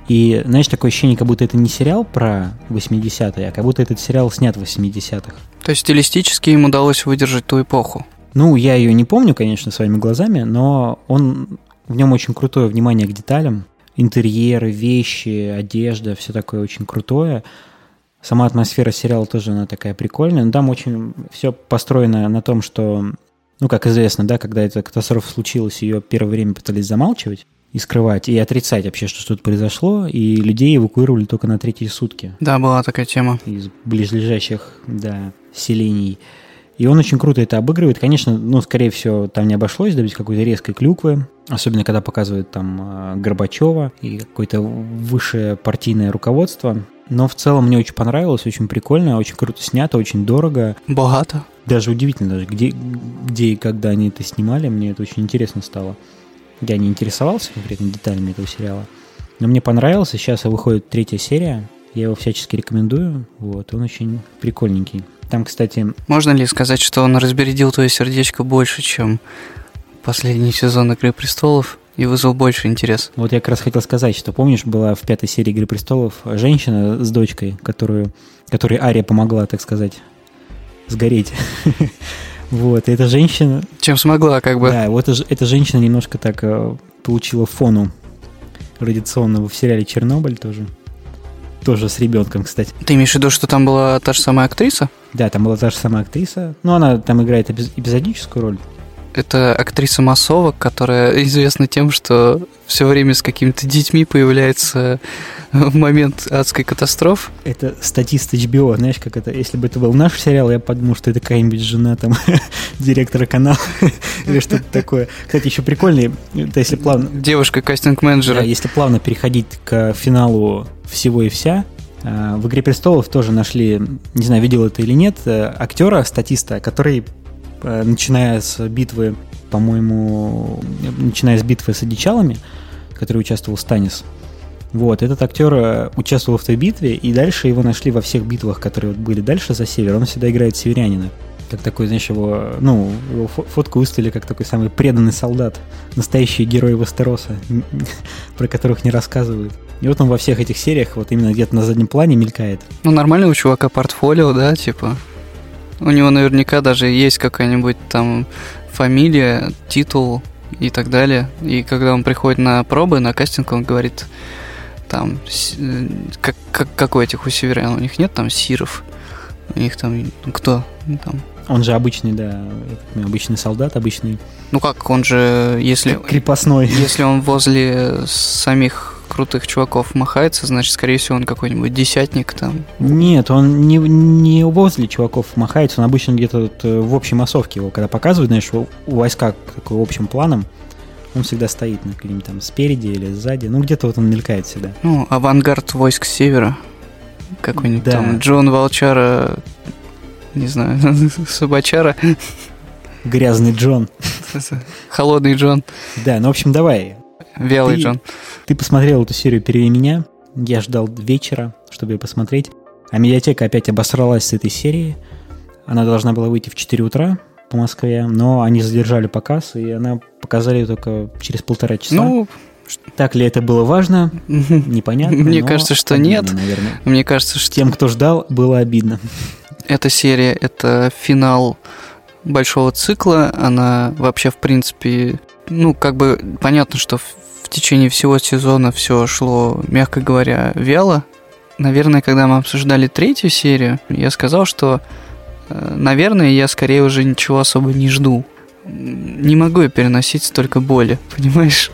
И, знаешь, такое ощущение, как будто это не сериал про восьмидесятые, а как будто этот сериал снят в восьмидесятых. То есть стилистически им удалось выдержать ту эпоху? Ну, я ее не помню, конечно, своими глазами, но он, в нем очень крутое внимание к деталям. Интерьеры, вещи, одежда, все такое очень крутое. Сама атмосфера сериала тоже она такая прикольная. Но там очень все построено на том, что, ну, как известно, да, когда эта катастрофа случилась, ее первое время пытались замалчивать и скрывать, и отрицать вообще, что что-то произошло, и людей эвакуировали только на третьи сутки. Да, была такая тема. Из близлежащих, да, селений. И он очень круто это обыгрывает. Конечно, ну, скорее всего, там не обошлось добить какой-то резкой клюквы, особенно когда показывают там Горбачева и какое-то высшее партийное руководство. Но в целом мне очень понравилось, очень прикольно, очень круто снято, очень дорого. Богато. Даже удивительно, даже где, где и когда они это снимали, мне это очень интересно стало. Я не интересовался конкретно деталями этого сериала, но мне понравился. Сейчас выходит третья серия, я его всячески рекомендую. Вот, он очень прикольненький. Там, кстати... Можно ли сказать, что он разбередил твое сердечко больше, чем последний сезон «Игры престолов» и вызвал больше интерес? Вот я как раз хотел сказать, что, помнишь, была в пятой серии «Игры престолов» женщина с дочкой, которую, которой Ария помогла, так сказать, сгореть. Вот, и эта женщина... Чем смогла, как бы. Да, вот эта женщина немножко так э, получила фону радиационного в сериале «Чернобыль» тоже. Тоже с ребенком, кстати. Ты имеешь в виду, что там была та же самая актриса? Да, там была та же самая актриса. Но она там играет эпизодическую роль. Это актриса массовок, которая известна тем, что все время с какими-то детьми появляется в момент адской катастрофы. Это статист эйч би о, знаешь, как это, если бы это был наш сериал, я подумал, что это какая-нибудь жена там директора канала или что-то такое. Кстати, еще прикольный, это если плавно... Девушка, кастинг-менеджера. Да, если плавно переходить к финалу «Всего и вся», в «Игре престолов» тоже нашли, не знаю, видел это или нет, актера, статиста, который, начиная с битвы, по-моему, начиная с битвы с одичалами, в которой участвовал Станис, вот, этот актер участвовал в той битве, и дальше его нашли во всех битвах, которые были дальше за север. Он всегда играет северянина. Как такой, знаешь, его, ну, его фотку выставили как такой самый преданный солдат, настоящий герой Вестероса, про которых не рассказывают. И вот он во всех этих сериях вот именно где-то на заднем плане мелькает. Ну, нормально у чувака портфолио, да, типа. У него наверняка даже есть какая-нибудь там фамилия, титул и так далее. И когда он приходит на пробы, на кастинг, он говорит, там, как, как, как у этих у северян, у них нет там сиров, у них там, кто там? Он же обычный, да, обычный солдат, обычный. Ну как, он же, если... Крепостной. Если он возле самих крутых чуваков махается, значит, скорее всего, он какой-нибудь десятник там. Нет, он не, не возле чуваков махается, он обычно где-то вот в общей массовке его, когда показывают, знаешь, у войска такой общим планом, он всегда стоит на где-нибудь там спереди или сзади, ну где-то вот он мелькает всегда. Ну, авангард войск севера, какой-нибудь да. Там Джон Волчара, не знаю, Собачара. Грязный Джон. Холодный Джон. Да, ну в общем, давай. Вялый ты, Джон. Ты посмотрел эту серию «Первее меня». Я ждал вечера, чтобы ее посмотреть. А медиатека опять обосралась с этой серии. Она должна была выйти в четыре утра по Москве, но они задержали показ, и она показали ее только через полтора часа. Ну, так ли это было важно? Непонятно. Мне кажется, что обидно, нет. Наверное. Мне кажется, что... Тем, кто ждал, было обидно. Эта серия – это финал большого цикла. Она вообще, в принципе... Ну, как бы понятно, что в, в течение всего сезона все шло, мягко говоря, вяло. Наверное, когда мы обсуждали третью серию, я сказал, что, наверное, я скорее уже ничего особо не жду. Не могу я переносить столько боли, понимаешь?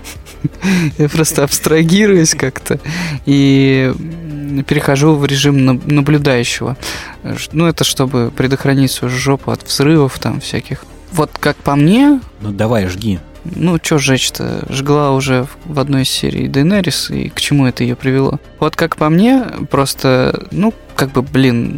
Я просто абстрагируюсь как-то и перехожу в режим наблюдающего. Ну, это чтобы предохранить свою жопу от взрывов там всяких. Вот как по мне... Ну, давай, жги. Ну, что жечь-то? Жгла уже в одной из серий Дейенерис, и к чему это ее привело? Вот как по мне, просто, ну, как бы, блин,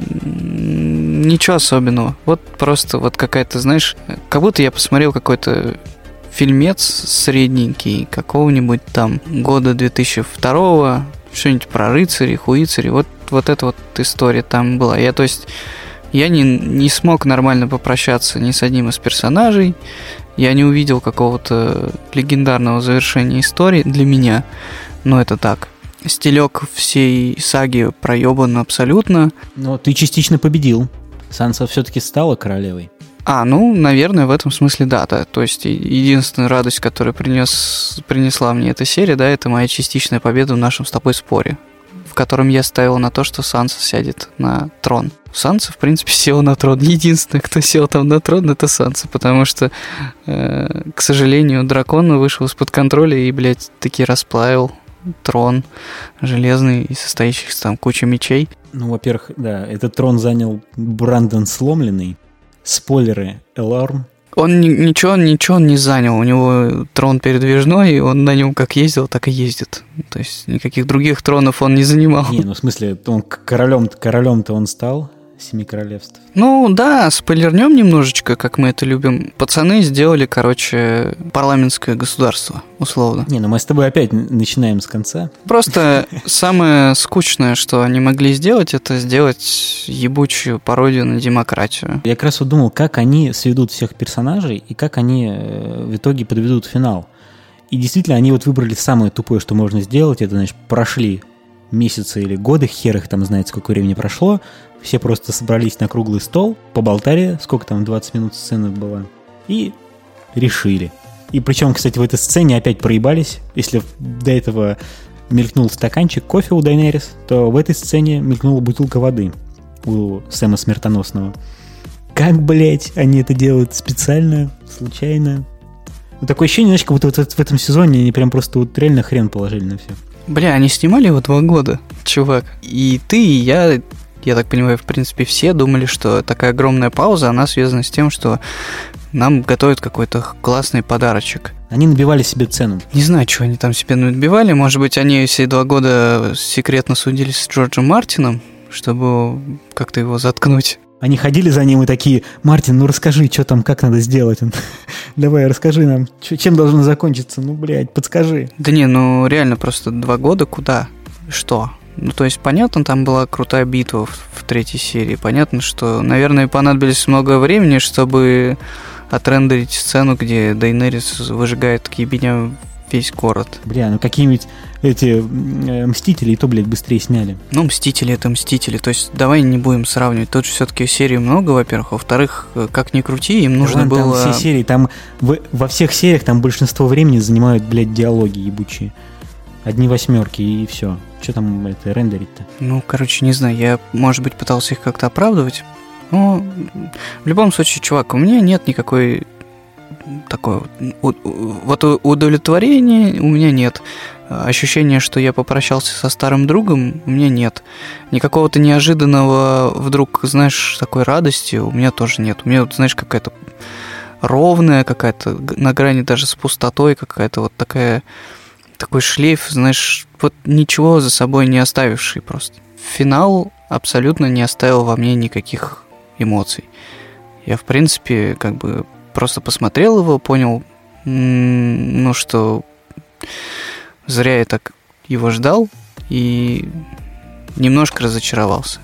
ничего особенного. Вот просто вот какая-то, знаешь, как будто я посмотрел какой-то фильмец средненький, какого-нибудь там года две тысячи второго, что-нибудь про рыцарей, хуицарей. Вот, вот эта вот история там была. Я, то есть... Я не, не смог нормально попрощаться ни с одним из персонажей. Я не увидел какого-то легендарного завершения истории для меня. но это так. Стилек всей саги проебан абсолютно. Но ты частично победил. Санса все-таки стала королевой. А, ну, наверное, в этом смысле да, да. То есть единственная радость, которую принес, принесла мне эта серия, да, это моя частичная победа в нашем с тобой споре, в котором я ставил на то, что Санса сядет на трон. Санса, в принципе, села на трон. Единственный, кто сел там на трон, это Санса, потому что, э, к сожалению, дракон вышел из-под контроля и, блядь, таки расплавил трон железный, состоящий из там кучи мечей. Ну, во-первых, да, этот трон занял Брандон Сломленный. Спойлеры, Эларм. Он ни, ничего, ничего не занял. У него трон передвижной, и он на нем как ездил, так и ездит. То есть никаких других тронов он не занимал. Не, ну в смысле, он королем, королем-то он стал Семи Королевств. Ну да, спойлернем немножечко, как мы это любим. Пацаны сделали, короче, парламентское государство, условно. Не, ну мы с тобой опять начинаем с конца. Просто самое скучное, что они могли сделать, это сделать ебучую пародию на демократию. Я как раз вот думал, как они сведут всех персонажей и как они в итоге подведут финал. И действительно, они вот выбрали самое тупое, что можно сделать. Это, значит, прошли месяцы или годы, хер их там знает, сколько времени прошло. Все просто собрались на круглый стол, поболтали, сколько там, двадцать минут сцены было, и решили. И причем, кстати, в этой сцене опять проебались. Если до этого мелькнул стаканчик кофе у Дайнерис, то в этой сцене мелькнула бутылка воды у Сэма Смертоносного. Как, блять, они это делают специально, случайно? Ну, такое ощущение, знаешь, как будто вот в этом сезоне они прям просто вот реально хрен положили на все. Бля, они снимали его два года, чувак. И ты, и я... Я так понимаю, в принципе, все думали, что такая огромная пауза, она связана с тем, что нам готовят какой-то классный подарочек. Они набивали себе цену. Не знаю, что они там себе набивали. Может быть, они все два года секретно судились с Джорджем Мартином, чтобы как-то его заткнуть. Они ходили за ним и такие: Мартин, ну расскажи, что там, как надо сделать. Он: давай, расскажи нам, чем должно закончиться. Ну, блядь, подскажи. Да не, ну реально просто два года куда? Что? Ну, то есть, понятно, там была крутая битва в, в третьей серии. Понятно, что, наверное, понадобилось много времени, чтобы отрендерить сцену, где Дейнерис выжигает к ебеня весь город. Бля, ну какие-нибудь эти э, Мстители и то, блядь, быстрее сняли. Ну, Мстители — это Мстители. То есть, давай не будем сравнивать. Тут же все-таки серий много, во-первых. Во-вторых, как ни крути, им нужно да, было... Там все серии, там в, во всех сериях там большинство времени занимают, блядь, диалоги ебучие. Одни восьмерки и все. Что там это рендерить-то? Ну, короче, не знаю, я, может быть, пытался их как-то оправдывать. Но в любом случае, чувак, у меня нет никакой такой вот удовлетворения у меня нет. Ощущение, что я попрощался со старым другом, у меня нет. Никакого-то неожиданного вдруг, знаешь, такой радости у меня тоже нет. У меня, вот, знаешь, какая-то ровная, какая-то на грани даже с пустотой, какая-то вот такая... Такой шлейф, знаешь, вот ничего за собой не оставивший просто. Финал абсолютно не оставил во мне никаких эмоций. Я, в принципе, как бы просто посмотрел его, понял, ну, что зря я так его ждал, и немножко разочаровался.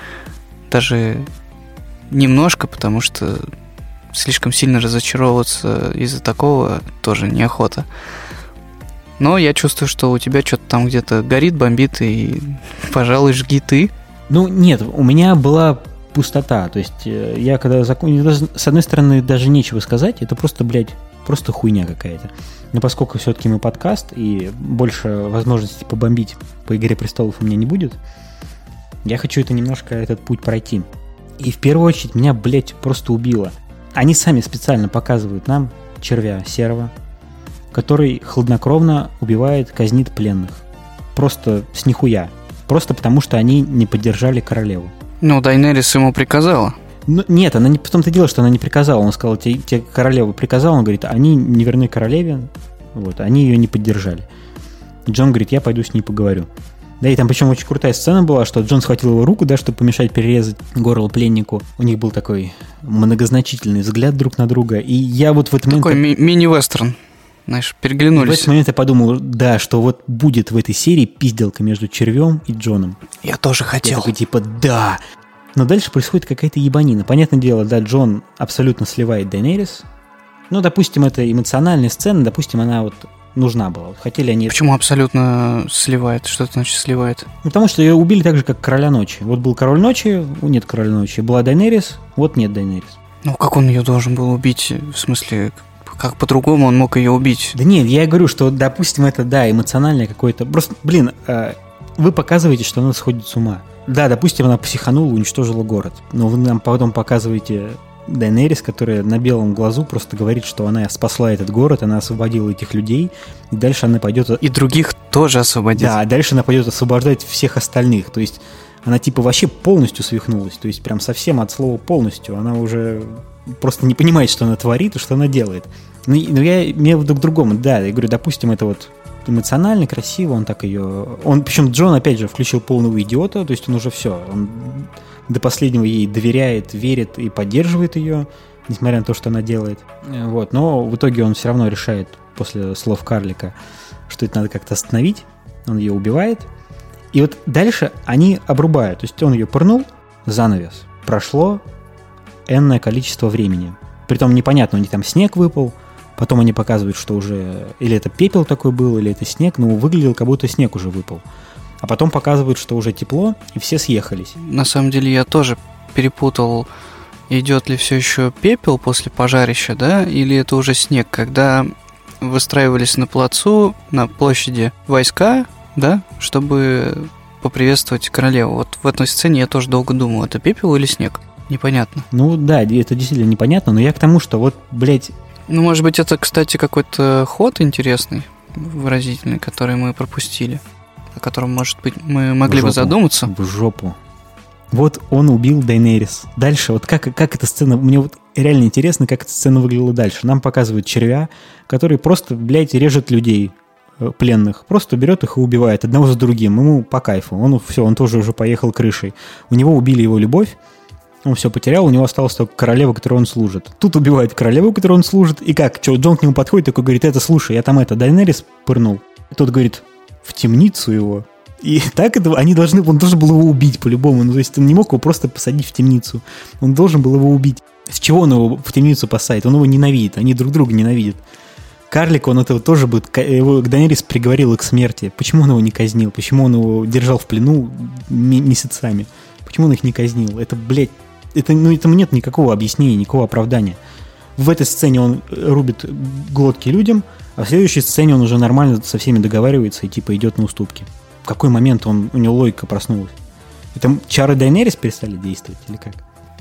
Даже немножко, потому что слишком сильно разочаровываться из-за такого тоже неохота. Но я чувствую, что у тебя что-то там где-то горит, бомбит, и, пожалуй, жги ты. Ну, нет, у меня была пустота. То есть, я когда закончил... С одной стороны, даже нечего сказать. Это просто, блядь, просто хуйня какая-то. Но поскольку все-таки мы подкаст, и больше возможностей побомбить по «Игре престолов» у меня не будет, я хочу это немножко, этот путь пройти. И в первую очередь меня, блядь, просто убило. Они сами специально показывают нам червя серого, который хладнокровно убивает, казнит пленных. Просто с нихуя. Просто потому, что они не поддержали королеву. Ну, Дайнерис ему приказала. Ну, нет, она не в том-то дело, что она не приказала. Он сказал, тебе, тебе королева приказала. Он говорит, они не верны королеве. Вот, они ее не поддержали. Джон говорит, я пойду с ней поговорю. Да, и там причем очень крутая сцена была, что Джон схватил его руку, да, чтобы помешать перерезать горло пленнику. У них был такой многозначительный взгляд друг на друга. И я вот в этот момент... Такой ми- мини-вестерн. Знаешь, переглянулись. В этот момент я подумал, да, что вот будет в этой серии пизделка между червем и Джоном. Я тоже хотел. Я такой типа, да. Но дальше происходит какая-то ебанина. Понятное дело, да, Джон абсолютно сливает Дейнерис. Ну, допустим, это эмоциональная сцена, допустим, она вот нужна была. Хотели они... Почему абсолютно сливает? Что это значит сливает? Ну, потому что ее убили так же, как Короля Ночи. Вот был Король Ночи, нет Короля Ночи. Была Дайнерис, вот нет Дайнерис. Ну, как он ее должен был убить? В смысле, как по-другому он мог ее убить? Да нет, я говорю, что, допустим, это, да, эмоциональное какое-то... Просто, блин, вы показываете, что она сходит с ума. Да, допустим, она психанула, уничтожила город. Но вы нам потом показываете... Дайнерис, которая на белом глазу просто говорит, что она спасла этот город, она освободила этих людей, и дальше она пойдет... И других тоже освободит. Да, дальше она пойдет освобождать всех остальных. То есть она типа вообще полностью свихнулась. То есть прям совсем от слова полностью. Она уже просто не понимает, что она творит и что она делает. Но, но я имею в виду к другому. Да, я говорю, допустим, это вот эмоционально, красиво, он так ее... Он, причем Джон, опять же, включил полного идиота, то есть он уже все, он до последнего ей доверяет, верит и поддерживает ее, несмотря на то, что она делает. Вот. Но в итоге он все равно решает, после слов карлика, что это надо как-то остановить, он ее убивает. И вот дальше они обрубают, то есть он ее пырнул, занавес, прошло энное количество времени. Притом непонятно, у них там снег выпал, потом они показывают, что уже или это пепел такой был, или это снег, но выглядел, как будто снег уже выпал. А потом показывают, что уже тепло, и все съехались. На самом деле я тоже перепутал, идет ли все еще пепел после пожарища, да, или это уже снег, когда выстраивались на плацу, на площади войска, да, чтобы поприветствовать королеву. Вот в этой сцене я тоже долго думал, это пепел или снег? Непонятно. Ну да, это действительно непонятно, но я к тому, что вот, блядь... Ну, может быть, это, кстати, какой-то ход интересный, выразительный, который мы пропустили, о котором, может быть, мы могли бы задуматься. В жопу. Вот он убил Дайнерис. Дальше, вот как, как эта сцена... Мне вот реально интересно, как эта сцена выглядела дальше. Нам показывают червя, который просто, блядь, режет людей пленных. Просто берет их и убивает одного за другим. Ему по кайфу. Он все, он тоже уже поехал крышей. У него убили его любовь. Он все потерял, у него осталась только королева, которой он служит. Тут убивает королеву, которой он служит. И как? Что, Джон к нему подходит, такой говорит, это, слушай, я там это, Дайнерис пырнул. И тот говорит, в темницу его. И так это, они должны, он должен был его убить по-любому. Ну, то есть он не мог его просто посадить в темницу. Он должен был его убить. С чего он его в темницу посадит? Он его ненавидит, они друг друга ненавидят. Карлик, он этого тоже будет... Его Дайнерис приговорил к смерти. Почему он его не казнил? Почему он его держал в плену месяцами? Почему он их не казнил? Это, блядь, это, ну, этому нет никакого объяснения, никакого оправдания. В этой сцене он рубит глотки людям, а в следующей сцене он уже нормально со всеми договаривается и типа идет на уступки. В какой момент он, у него логика проснулась? Это чары Дайнерис перестали действовать или как?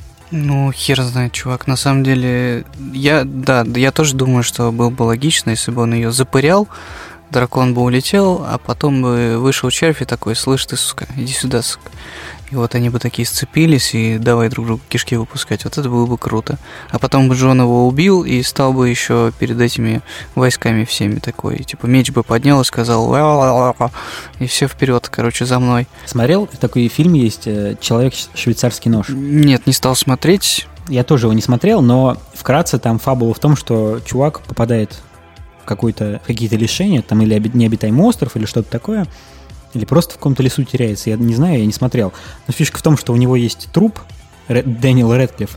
Ну, хер знает, чувак. На самом деле, я, да, я тоже думаю, что было бы логично, если бы он ее запырял, дракон бы улетел, а потом бы вышел червь и такой, слышь ты, сука, иди сюда, сука. И вот они бы такие сцепились и давай друг другу кишки выпускать. Вот это было бы круто. А потом бы Джон его убил и стал бы еще перед этими войсками всеми такой. Типа меч бы поднял и сказал ла-ла-ла-ла, и все вперед, короче, за мной. Смотрел? Такой фильм есть «Человек швейцарский нож». Нет, не стал смотреть. Я тоже его не смотрел, но вкратце там фабула в том, что чувак попадает в какой-то, какие-то лишения, там или необитаемый остров, или что-то такое, или просто в каком-то лесу теряется. Я не знаю, я не смотрел. Но фишка в том, что у него есть труп, Дэниел Рэдклифф,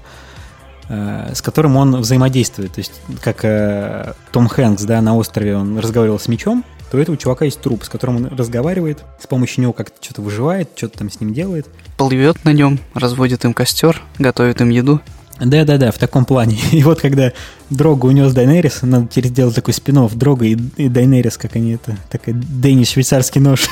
э, с которым он взаимодействует. То есть, как э, Том Хэнкс, да, на острове он разговаривал с мечом, то у этого чувака есть труп, с которым он разговаривает, с помощью него как-то что-то выживает, что-то там с ним делает. Плывет на нем, разводит им костер, готовит им еду. Да-да-да, в таком плане. И вот когда Дрогго унес Дайнерис, надо теперь сделать такой спин-офф Дрогго и, и Дайнерис, как они это, такая Дэнни швейцарский нож.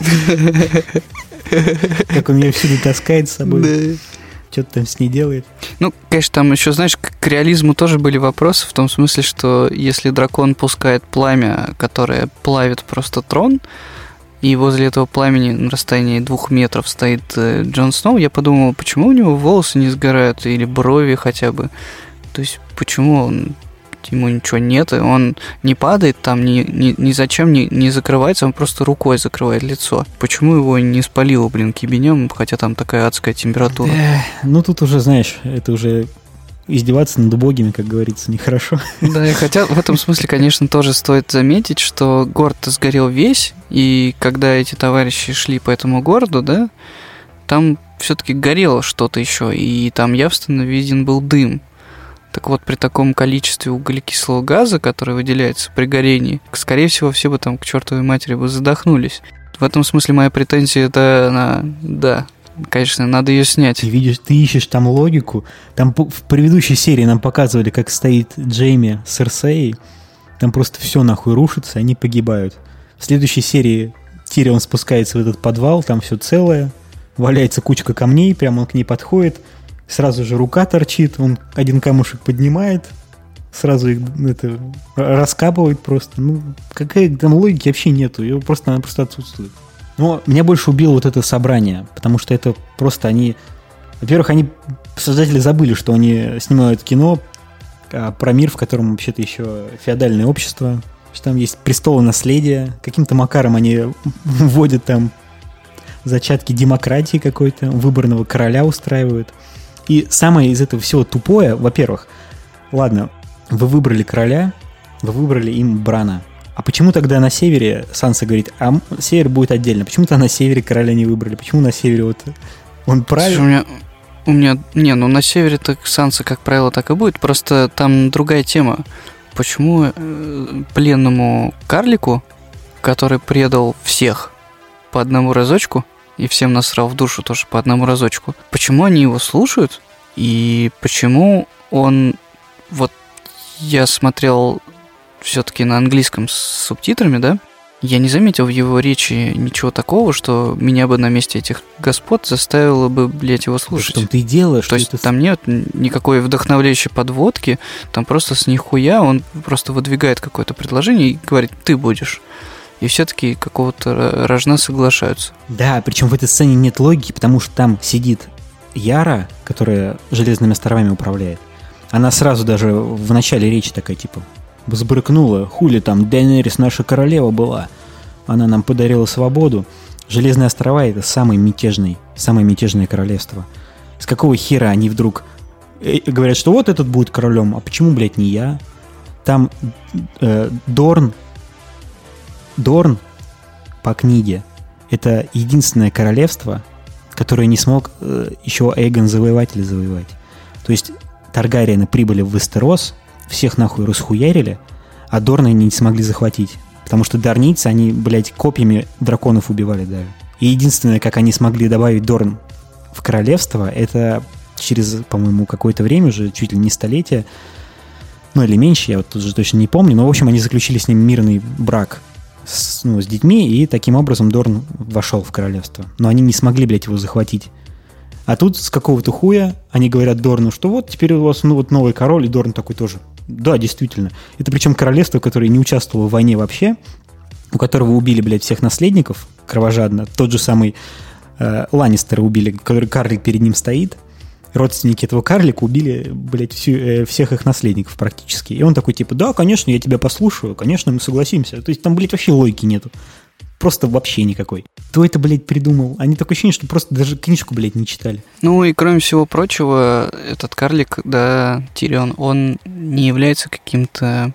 Как он ее всюду таскает с собой. Что-то там с ней делает. Ну, конечно, там еще, знаешь, к реализму тоже были вопросы, в том смысле, что если дракон пускает пламя, которое плавит просто трон, и возле этого пламени на расстоянии двух метров стоит э, Джон Сноу, я подумал, почему у него волосы не сгорают, или брови хотя бы. То есть, почему он, ему ничего нет, и он не падает там, ни, ни, ни зачем не, не закрывается, он просто рукой закрывает лицо. Почему его не спалило, блин, кибенем, хотя там такая адская температура? Эх, ну, тут уже, знаешь, это уже... Издеваться над убогими, как говорится, нехорошо. Да, и хотя в этом смысле, конечно, тоже стоит заметить, что город-то сгорел весь, и когда эти товарищи шли по этому городу, да, там все-таки горело что-то еще, и там явственно виден был дым. Так вот, при таком количестве углекислого газа, который выделяется при горении, скорее всего, все бы там к чертовой матери бы задохнулись. В этом смысле моя претензия, это на... Да, конечно, надо ее снять. Ты видишь, ты ищешь там логику. Там в предыдущей серии нам показывали, как стоит Джейми с Серсеей. Там просто все нахуй рушится, они погибают. В следующей серии Тирион спускается в этот подвал, там все целое. Валяется кучка камней, прямо он к ней подходит. Сразу же рука торчит, он один камушек поднимает, сразу их это, раскапывает просто. Ну, какая там логики вообще нету, ее просто, она просто отсутствует. Но меня больше убило вот это собрание, потому что это просто они... Во-первых, они, создатели забыли, что они снимают кино про мир, в котором вообще-то еще феодальное общество, что там есть престолы наследия. Каким-то макаром они вводят там зачатки демократии какой-то, выборного короля устраивают. И самое из этого всего тупое, во-первых, ладно, вы выбрали короля, вы выбрали им Брана. А почему тогда на севере Санса говорит, а север будет отдельно? Почему-то на севере короля не выбрали? Почему на севере вот он правильно? У меня, у меня, не, ну на севере так Санса, как правило, так и будет, просто там другая тема. Почему э, пленному карлику, который предал всех по одному разочку, и всем насрал в душу тоже по одному разочку. Почему они его слушают? И почему он... Вот я смотрел все-таки на английском с субтитрами, да? Я не заметил в его речи ничего такого, что меня бы на месте этих господ заставило бы, блядь, его слушать. Что ты делаешь? То есть это... там нет никакой вдохновляющей подводки, там просто с нихуя он просто выдвигает какое-то предложение и говорит, ты будешь. И все-таки какого-то рожна соглашаются. Да, причем в этой сцене нет логики, потому что там сидит Яра, которая железными островами управляет. Она сразу даже в начале речи такая, типа, взбрыкнула, хули там, Дейенерис наша королева была. Она нам подарила свободу. Железные острова — это самое мятежное, самое мятежное королевство. С какого хера они вдруг говорят, что вот этот будет королем, а почему, блядь, не я? Там э, Дорн Дорн по книге — это единственное королевство, которое не смог э, еще Эйгон Завоеватель завоевать. То есть Таргариены прибыли в Вестерос, всех нахуй расхуярили, а Дорны не смогли захватить. Потому что дарнийцы, они, блядь, копьями драконов убивали даже. И единственное, как они смогли добавить Дорн в королевство, это через, по-моему, какое-то время, уже чуть ли не столетие, ну или меньше, я вот тут же точно не помню, но, в общем, они заключили с ним мирный брак с, ну, с детьми, и таким образом Дорн вошел в королевство. Но они не смогли, блядь, его захватить. А тут с какого-то хуя они говорят Дорну, что вот теперь у вас ну, вот новый король, и Дорн такой тоже. Да, действительно. Это причем королевство, которое не участвовало в войне вообще, у которого убили, блядь, всех наследников кровожадно. Тот же самый э, Ланнистера убили, который карлик перед ним стоит. Родственники этого карлика убили, блядь, всю, э, всех их наследников практически. И он такой, типа, да, конечно, я тебя послушаю, конечно, мы согласимся. То есть там, блядь, вообще логики нету. Просто вообще никакой. Кто это, блядь, придумал? Они такое ощущение, что просто даже книжку, блядь, не читали. Ну и кроме всего прочего, этот карлик, да, Тирион, он не является каким-то,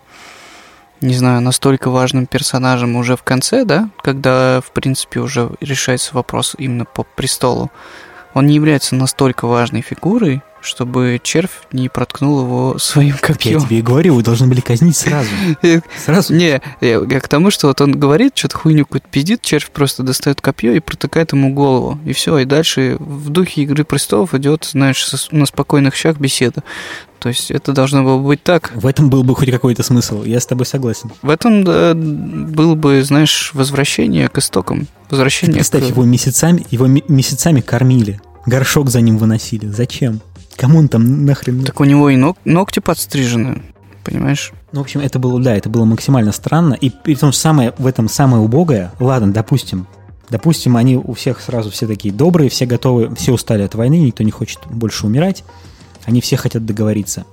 не знаю, настолько важным персонажем уже в конце, да, когда, в принципе, уже решается вопрос именно по престолу. Он не является настолько важной фигурой, чтобы червь не проткнул его своим копьем. Я тебе и говорю, вы должны были казнить сразу. Сразу? Не, я к тому, что вот он говорит, что-то хуйню какую-то пиздит, червь просто достает копье и протыкает ему голову. И все, и дальше в духе «Игры престолов» идет, знаешь, на спокойных щах беседа. То есть это должно было быть так. В этом был бы хоть какой-то смысл, я с тобой согласен. В этом да, было бы, знаешь, возвращение к истокам. Возвращение. Ты представь, к... его месяцами, его месяцами кормили, горшок за ним выносили. Зачем? Кому он там нахрен? Так у него и ног, ногти подстрижены, понимаешь? Ну, в общем, это было, да, это было максимально странно. И при том, что самое, в этом самое убогое, ладно, допустим, допустим, они у всех сразу все такие добрые, все готовы, все устали от войны, никто не хочет больше умирать. Они все хотят договориться.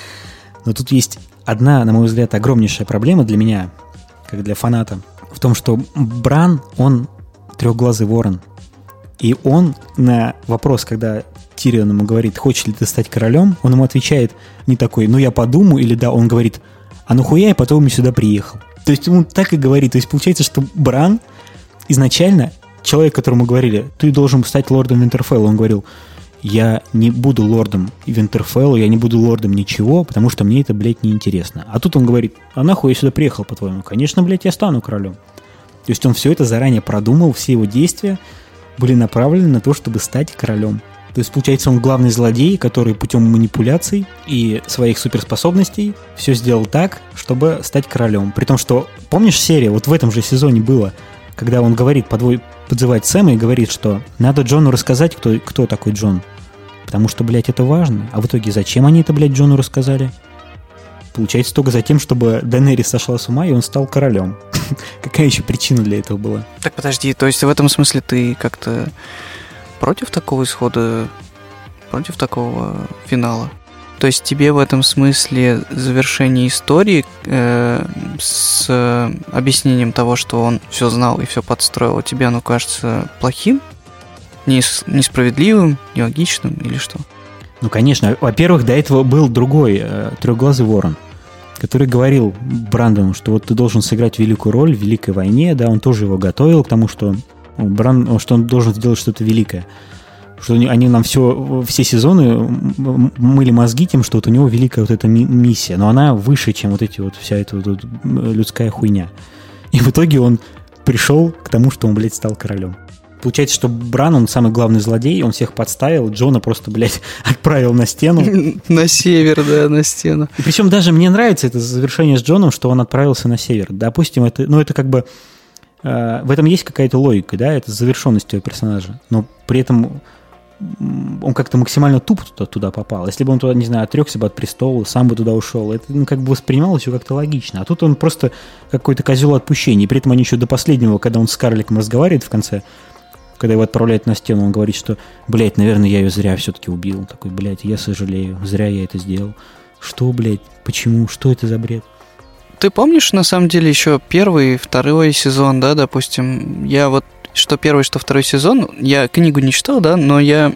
Но тут есть одна, на мой взгляд, огромнейшая проблема для меня, как для фаната, в том, что Бран, он трехглазый ворон. И он на вопрос, когда Тирион ему говорит, хочешь ли ты стать королем, он ему отвечает не такой, ну я подумаю, или да, он говорит, а нахуя я потом не сюда приехал. То есть он так и говорит. То есть получается, что Бран изначально, человек, которому говорили, ты должен стать лордом Винтерфелла, он говорил, я не буду лордом Винтерфелла, я не буду лордом ничего, потому что мне это, блядь, неинтересно. А тут он говорит, а нахуй я сюда приехал, по-твоему? Конечно, блядь, я стану королем. То есть он все это заранее продумал, все его действия были направлены на то, чтобы стать королем. То есть, получается, он главный злодей, который путем манипуляций и своих суперспособностей все сделал так, чтобы стать королем. При том, что, помнишь серия, вот в этом же сезоне было, когда он говорит, подвой, подзывает Сэма и говорит, что надо Джону рассказать, кто, кто такой Джон. Потому что, блядь, это важно. А в итоге зачем они это, блядь, Джону рассказали? Получается, только за тем, чтобы Дейенерис сошла с ума, и он стал королем. Какая еще причина для этого была? Так, подожди, то есть в этом смысле ты как-то против такого исхода, против такого финала? То есть тебе в этом смысле завершение истории э, с объяснением того, что он все знал и все подстроил, тебе оно кажется плохим, нес- несправедливым, нелогичным или что? Ну, конечно. Во-первых, до этого был другой э, трехглазый ворон, который говорил Брандону, что вот ты должен сыграть великую роль в Великой войне, да, он тоже его готовил к тому, что, Бран, что он должен сделать что-то великое. Что они нам все, все сезоны мыли мозги тем, что вот у него великая вот эта миссия, но она выше, чем вот эти вот вся эта вот людская хуйня. И в итоге он пришел к тому, что он, блядь, стал королем. Получается, что Бран, он самый главный злодей, он всех подставил, Джона просто, блядь, отправил на стену. На север, да, на стену. И причем даже мне нравится это завершение с Джоном, что он отправился на север. Допустим, это, ну, это как бы... Э, в этом есть какая-то логика, да, это завершенность его персонажа. Но при этом он как-то максимально тупо туда, туда попал. Если бы он туда, не знаю, отрекся бы от престола, сам бы туда ушел, это ну, как бы воспринималось все как-то логично. А тут он просто какой-то козел отпущения. И при этом они еще до последнего, когда он с Карликом разговаривает в конце, когда его отправляют на стену, он говорит, что, блядь, наверное, я ее зря все-таки убил. Он такой, блядь, я сожалею, зря я это сделал. Что, блядь, почему, что это за бред? Ты помнишь, на самом деле, еще первый, второй сезон, да, допустим, я вот что первый, что второй сезон, я книгу не читал, да, но я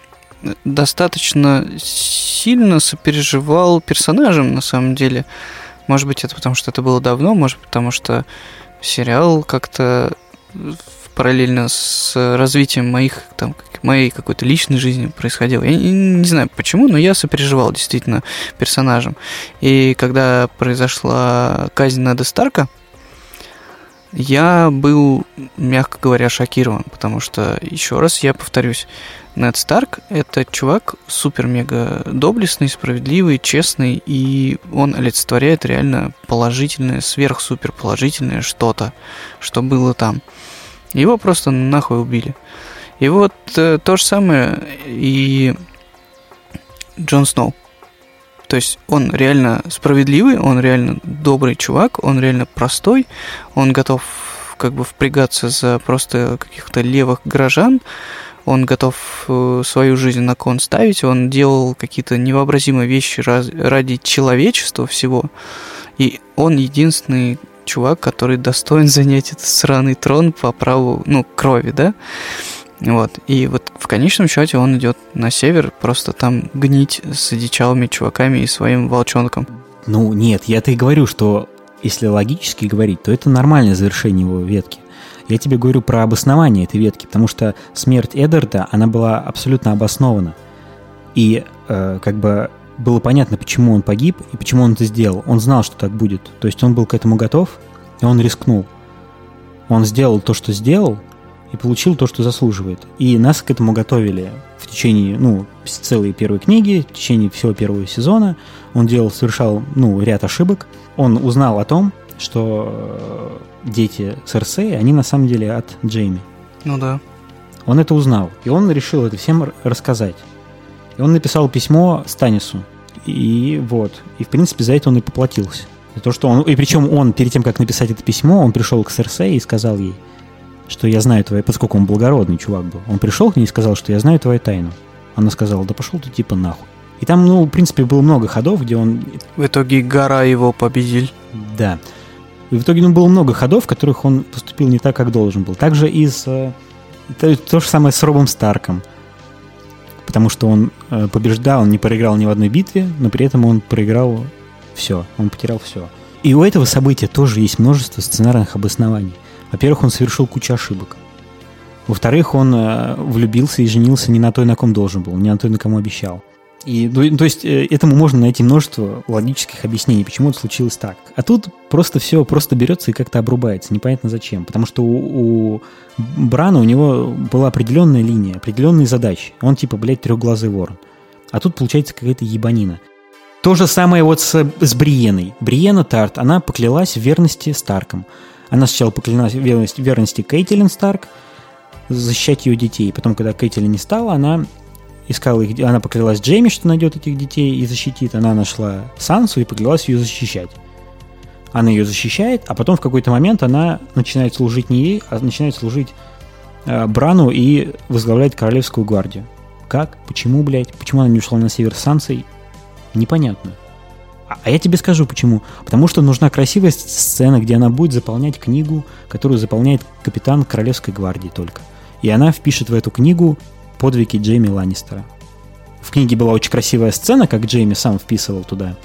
достаточно сильно сопереживал персонажам, на самом деле. Может быть, это потому, что это было давно, может, потому что сериал как-то параллельно с развитием моих, там, моей какой-то личной жизни происходил. Я не, не знаю почему, но я сопереживал действительно персонажам. И когда произошла казнь Неда Старка, я был, мягко говоря, шокирован, потому что, еще раз я повторюсь, Нед Старк – это чувак супер-мега доблестный, справедливый, честный, и он олицетворяет реально положительное, сверхсуперположительное что-то, что было там. Его просто нахуй убили. И вот э, то же самое и Джон Сноу. То есть он реально справедливый, он реально добрый чувак, он реально простой, он готов как бы впрягаться за просто каких-то левых горожан, он готов э, свою жизнь на кон ставить, он делал какие-то невообразимые вещи раз, ради человечества всего, и он единственный чувак, который достоин занять этот сраный трон по праву, ну, крови, да? Вот. И вот в конечном счете он идет на север, просто там гнить с одичалыми чуваками и своим волчонком. Ну, нет, я-то и говорю, что если логически говорить, то это нормальное завершение его ветки. Я тебе говорю про обоснование этой ветки, потому что смерть Эддарда, она была абсолютно обоснована. И э, как бы было понятно, почему он погиб и почему он это сделал. Он знал, что так будет. То есть он был к этому готов, и он рискнул. Он сделал то, что сделал, и получил то, что заслуживает. И нас к этому готовили в течение, ну, целой первой книги, в течение всего первого сезона. Он делал, совершал, ну, ряд ошибок. Он узнал о том, что дети Серсеи, они на самом деле от Джейми. Ну да. Он это узнал, и он решил это всем рассказать. И он написал письмо Станису. И вот. И, в принципе, за это он и поплатился. За то, что он... И причем он, перед тем, как написать это письмо, он пришел к Серсеи и сказал ей, что я знаю твою... Поскольку он благородный чувак был. Он пришел к ней и сказал, что я знаю твою тайну. Она сказала, да пошел ты типа нахуй. И там, ну, в принципе, было много ходов, где он... В итоге гора его победил. Да. И в итоге, ну, было много ходов, в которых он поступил не так, как должен был. Также и с... То, то же самое с Робом Старком. Потому что он э, побеждал, он не проиграл ни в одной битве, но при этом он проиграл все, он потерял все. И у этого события тоже есть множество сценарных обоснований. Во-первых, он совершил кучу ошибок. Во-вторых, он влюбился и женился не на той, на ком должен был, не на той, на кому обещал. И, то есть этому можно найти множество логических объяснений, почему это случилось так. А тут просто все просто берется и как-то обрубается, непонятно зачем. Потому что у, у Брана у него была определенная линия, определенные задачи. Он типа, блядь, трехглазый ворон. А тут получается какая-то ебанина. То же самое вот с, с Бриеной. Бриена Тарт, она поклялась в верности Старкам. Она сначала поклялась в верности, верности Кейтилин Старк, защищать ее детей. Потом, когда Кейтилин не стала, она... искала их, она поклялась Джейми, что найдет этих детей и защитит. Она нашла Сансу и поклялась ее защищать. Она ее защищает, а потом в какой-то момент она начинает служить не ей, а начинает служить э, Брану и возглавляет Королевскую гвардию. Как? Почему, блядь? Почему она не ушла на север с Сансой? Непонятно. А, а я тебе скажу почему. Потому что нужна красивая сцена, где она будет заполнять книгу, которую заполняет капитан Королевской гвардии только. И она впишет в эту книгу подвиги Джейми Ланнистера. В книге была очень красивая сцена, как Джейми сам вписывал туда,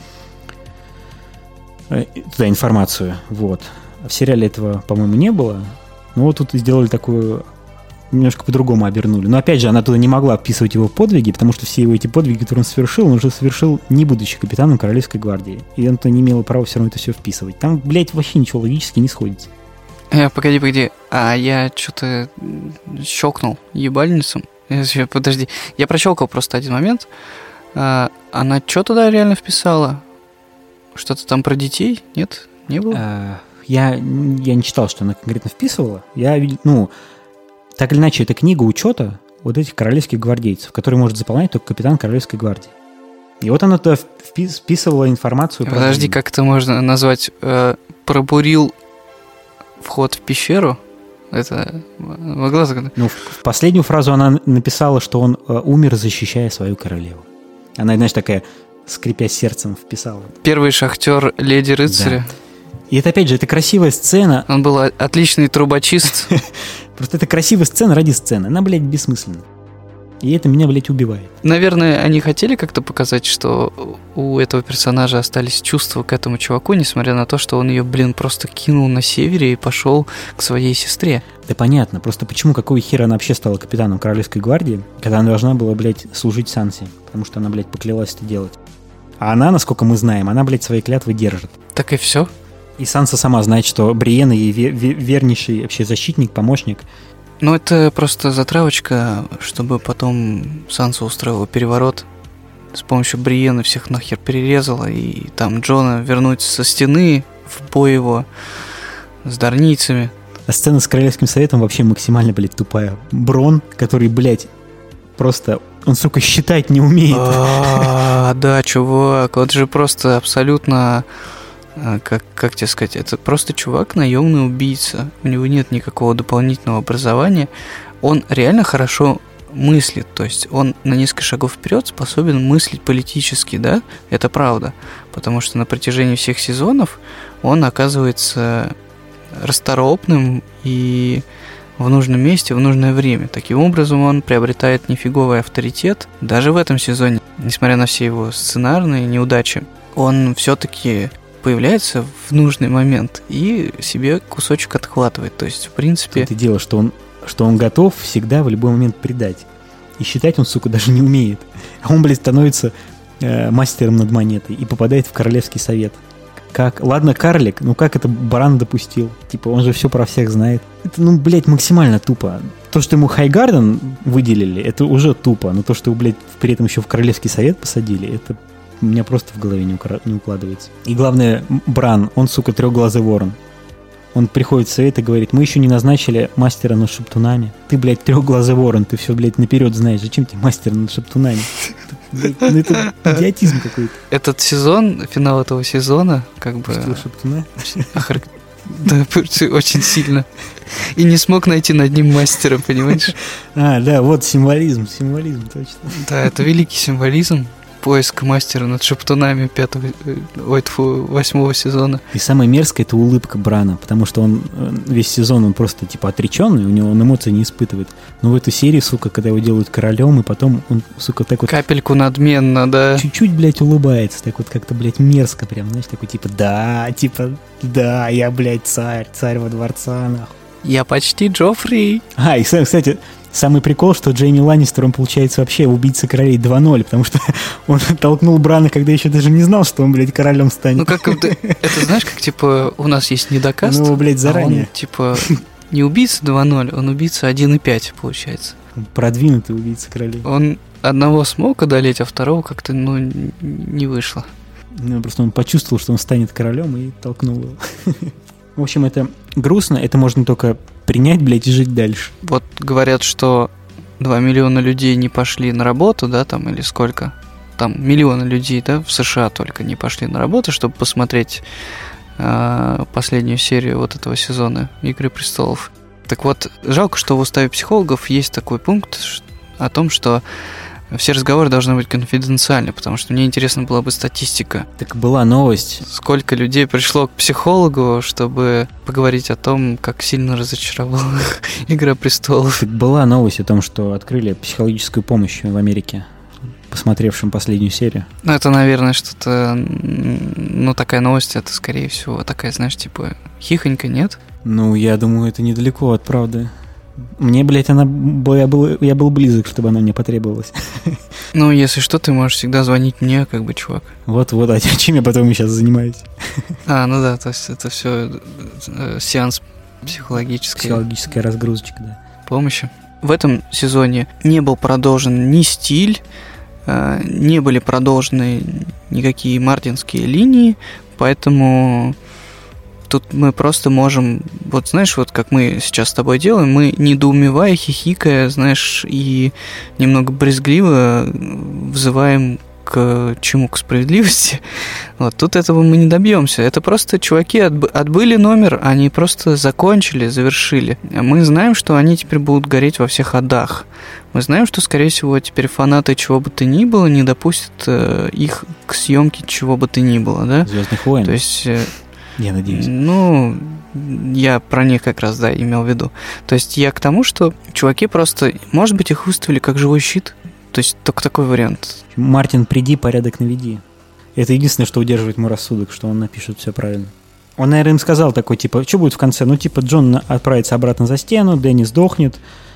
туда информацию. Вот. В сериале этого, по-моему, не было. Но вот тут сделали такую... Немножко по-другому обернули. Но опять же, она туда не могла вписывать его подвиги, потому что все его эти подвиги, которые он совершил, он уже совершил, не будучи капитаном Королевской гвардии. И он-то не имел права все равно это все вписывать. Там, блядь, вообще ничего логически не сходится. Э, погоди, погоди. А я что-то щелкнул ебальницем. Подожди, я прощелкал просто один момент. А, она что туда реально вписала? Что-то там про детей? Нет? Не было? А, я, я не читал, что она конкретно вписывала. Я, ну, так или иначе, это книга учета вот этих королевских гвардейцев, которые может заполнять только капитан Королевской гвардии. И вот она туда вписывала информацию про... Подожди, как это можно назвать? Э, пробурил вход в пещеру? Это могла загадать? Ну, в последнюю фразу она написала, что он э, умер, защищая свою королеву. Она, знаешь, такая, скрипя сердцем, вписала. Первый шахтер Леди Рыцаря. Да. И это, опять же, это красивая сцена. Он был отличный трубочист. Просто это красивая сцена ради сцены. Она, блядь, бессмысленна. И это меня, блядь, убивает. Наверное, они хотели как-то показать, что у этого персонажа остались чувства к этому чуваку, несмотря на то, что он ее, блин, просто кинул на севере и пошел к своей сестре. Да понятно. Просто почему, какого хера она вообще стала капитаном Королевской гвардии, когда она должна была, блядь, служить Сансе? Потому что она, блядь, поклялась это делать. А она, насколько мы знаем, она, блядь, свои клятвы держит. Так и все. И Санса сама знает, что Бриена ей вернейший вообще защитник, помощник. Ну, это просто затравочка, чтобы потом Санса устроила переворот. С помощью Бриены всех нахер перерезала, и там Джона вернуть со стены в бой его с дарнийцами. А сцена с Королевским советом вообще максимально, блядь, тупая. Брон, который, блядь, просто... Он, сука, считать не умеет. А, да, чувак, он же просто абсолютно... Как, как тебе сказать, это просто чувак, наемный убийца. У него нет никакого дополнительного образования. Он реально хорошо мыслит. То есть он на несколько шагов вперед способен мыслить политически, да? Это правда. Потому что на протяжении всех сезонов он оказывается расторопным и в нужном месте, в нужное время. Таким образом он приобретает нифиговый авторитет. Даже в этом сезоне, несмотря на все его сценарные неудачи, он все-таки... появляется в нужный момент и себе кусочек отхватывает. То есть, в принципе... Это дело, что он, что он готов всегда в любой момент предать. И считать он, сука, даже не умеет. А он, блядь, становится э, мастером над монетой и попадает в Королевский совет. Как? Ладно, карлик, ну как это Баран допустил? Типа, он же все про всех знает. Это, ну, блядь, максимально тупо. То, что ему Хайгарден выделили, это уже тупо. Но то, что его, блядь, при этом еще в Королевский совет посадили, это... у меня просто в голове не, укра... не укладывается. И главное, Бран, он, сука, трехглазый ворон. Он приходит в совет и говорит, мы еще не назначили мастера над шептунами. Ты, блядь, трехглазый ворон, ты все, блядь, наперед знаешь. Зачем тебе мастер над шептунами? Ну, это идиотизм какой-то. Этот сезон, финал этого сезона, как бы... шептуна? Да, очень сильно. И не смог найти над ним мастера, понимаешь? А, да, вот символизм, символизм, точно. Да, это великий символизм. Поиск мастера над шептунами пятого, ой, тьфу, восьмого сезона. И самое мерзкое — это улыбка Брана, потому что он весь сезон он просто типа отреченный, у него он эмоций не испытывает. Но в эту серию, сука, когда его делают королем, и потом он, сука, так вот... Капельку надменно, да. Чуть-чуть, блядь, улыбается, так вот как-то, блядь, мерзко прям, знаешь, такой типа, да, типа, да, я, блядь, царь, царь во дворца, нахуй. Я почти Джоффри. А, и, кстати, самый прикол, что Джейми Ланнистер, он, получается, вообще убийца королей два ноль, потому что он толкнул Брана, когда еще даже не знал, что он, блядь, королем станет. Ну, как это, это знаешь, как, типа, у нас есть недокаст, ну, блядь, заранее. А он, типа, не убийца два ноль, он убийца один и пять, получается. Продвинутый убийца королей. Он одного смог одолеть, а второго как-то, ну, не вышло. Ну, просто он почувствовал, что он станет королем, и толкнул его. В общем, это грустно, это можно только принять, блядь, и жить дальше. Вот говорят, что два миллиона людей не пошли на работу, да, там, или сколько? Там миллионы людей, да, в США только не пошли на работу, чтобы посмотреть э, последнюю серию вот этого сезона «Игры престолов». Так вот, жалко, что в уставе психологов есть такой пункт о том, что все разговоры должны быть конфиденциальны, потому что мне интересна была бы статистика. Так была новость. Сколько людей пришло к психологу, чтобы поговорить о том, как сильно разочаровала «Игра престолов». Так была новость о том, что открыли психологическую помощь в Америке, посмотревшим последнюю серию. Ну, это, наверное, что-то... Ну, такая новость, это, скорее всего, такая, знаешь, типа, хихонька, нет? Ну, я думаю, это недалеко от правды. Мне, блядь, она... Я был, я был близок, чтобы она мне потребовалась. Ну, если что, ты можешь всегда звонить мне, как бы, чувак. Вот-вот, а чем я потом сейчас занимаюсь? А, ну да, то есть это все сеанс психологической... Психологическая разгрузочка, да. Помощи. В этом сезоне не был продолжен ни стиль, не были продолжены никакие мартинские линии, поэтому... Тут мы просто можем, вот знаешь, вот как мы сейчас с тобой делаем, мы недоумевая, хихикая, знаешь, и немного брезгливо взываем к чему? К справедливости. Вот тут этого мы не добьемся. Это просто чуваки отбы- отбыли номер, они просто закончили, завершили. Мы знаем, что они теперь будут гореть во всех адах. Мы знаем, что, скорее всего, теперь фанаты чего бы то ни было не допустят э, их к съемке чего бы то ни было, да? «Звездных войн». То есть... Э, Я надеюсь. Ну, я про них как раз, да, имел в виду. То есть я к тому, что чуваки просто, может быть, их выставили как живой щит. То есть только такой вариант. Мартин, приди, порядок наведи. Это единственное, что удерживает мой рассудок, что он напишет все правильно. Он, наверное, им сказал такой, типа, что будет в конце? Ну, типа, Джон отправится обратно за стену, Дэнни сдохнет.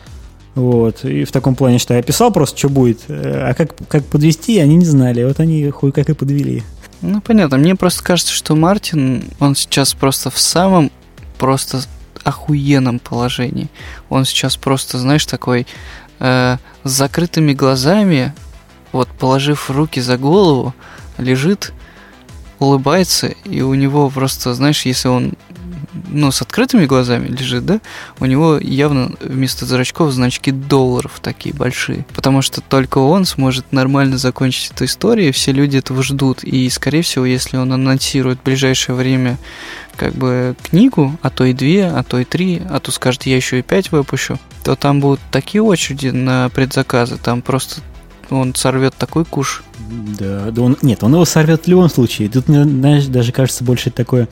Вот. И в таком плане, что я писал просто, что будет. А как, как подвести, они не знали. Вот они хуй как и подвели. Ну, понятно. Мне просто кажется, что Мартин, он сейчас просто в самом просто охуенном положении. Он сейчас просто, знаешь, такой э, с закрытыми глазами, вот положив руки за голову, лежит, улыбается, и у него просто, знаешь, если он ну, с открытыми глазами лежит, да, у него явно вместо зрачков значки долларов такие большие. Потому что только он сможет нормально закончить эту историю, и все люди этого ждут. И, скорее всего, если он анонсирует в ближайшее время как бы книгу, а то и две, а то и три, а то скажет, я еще и пять выпущу, то там будут такие очереди на предзаказы, там просто он сорвет такой куш. Да, да он, нет, он его сорвет в любом случае. Тут, мне, знаешь, даже кажется больше такое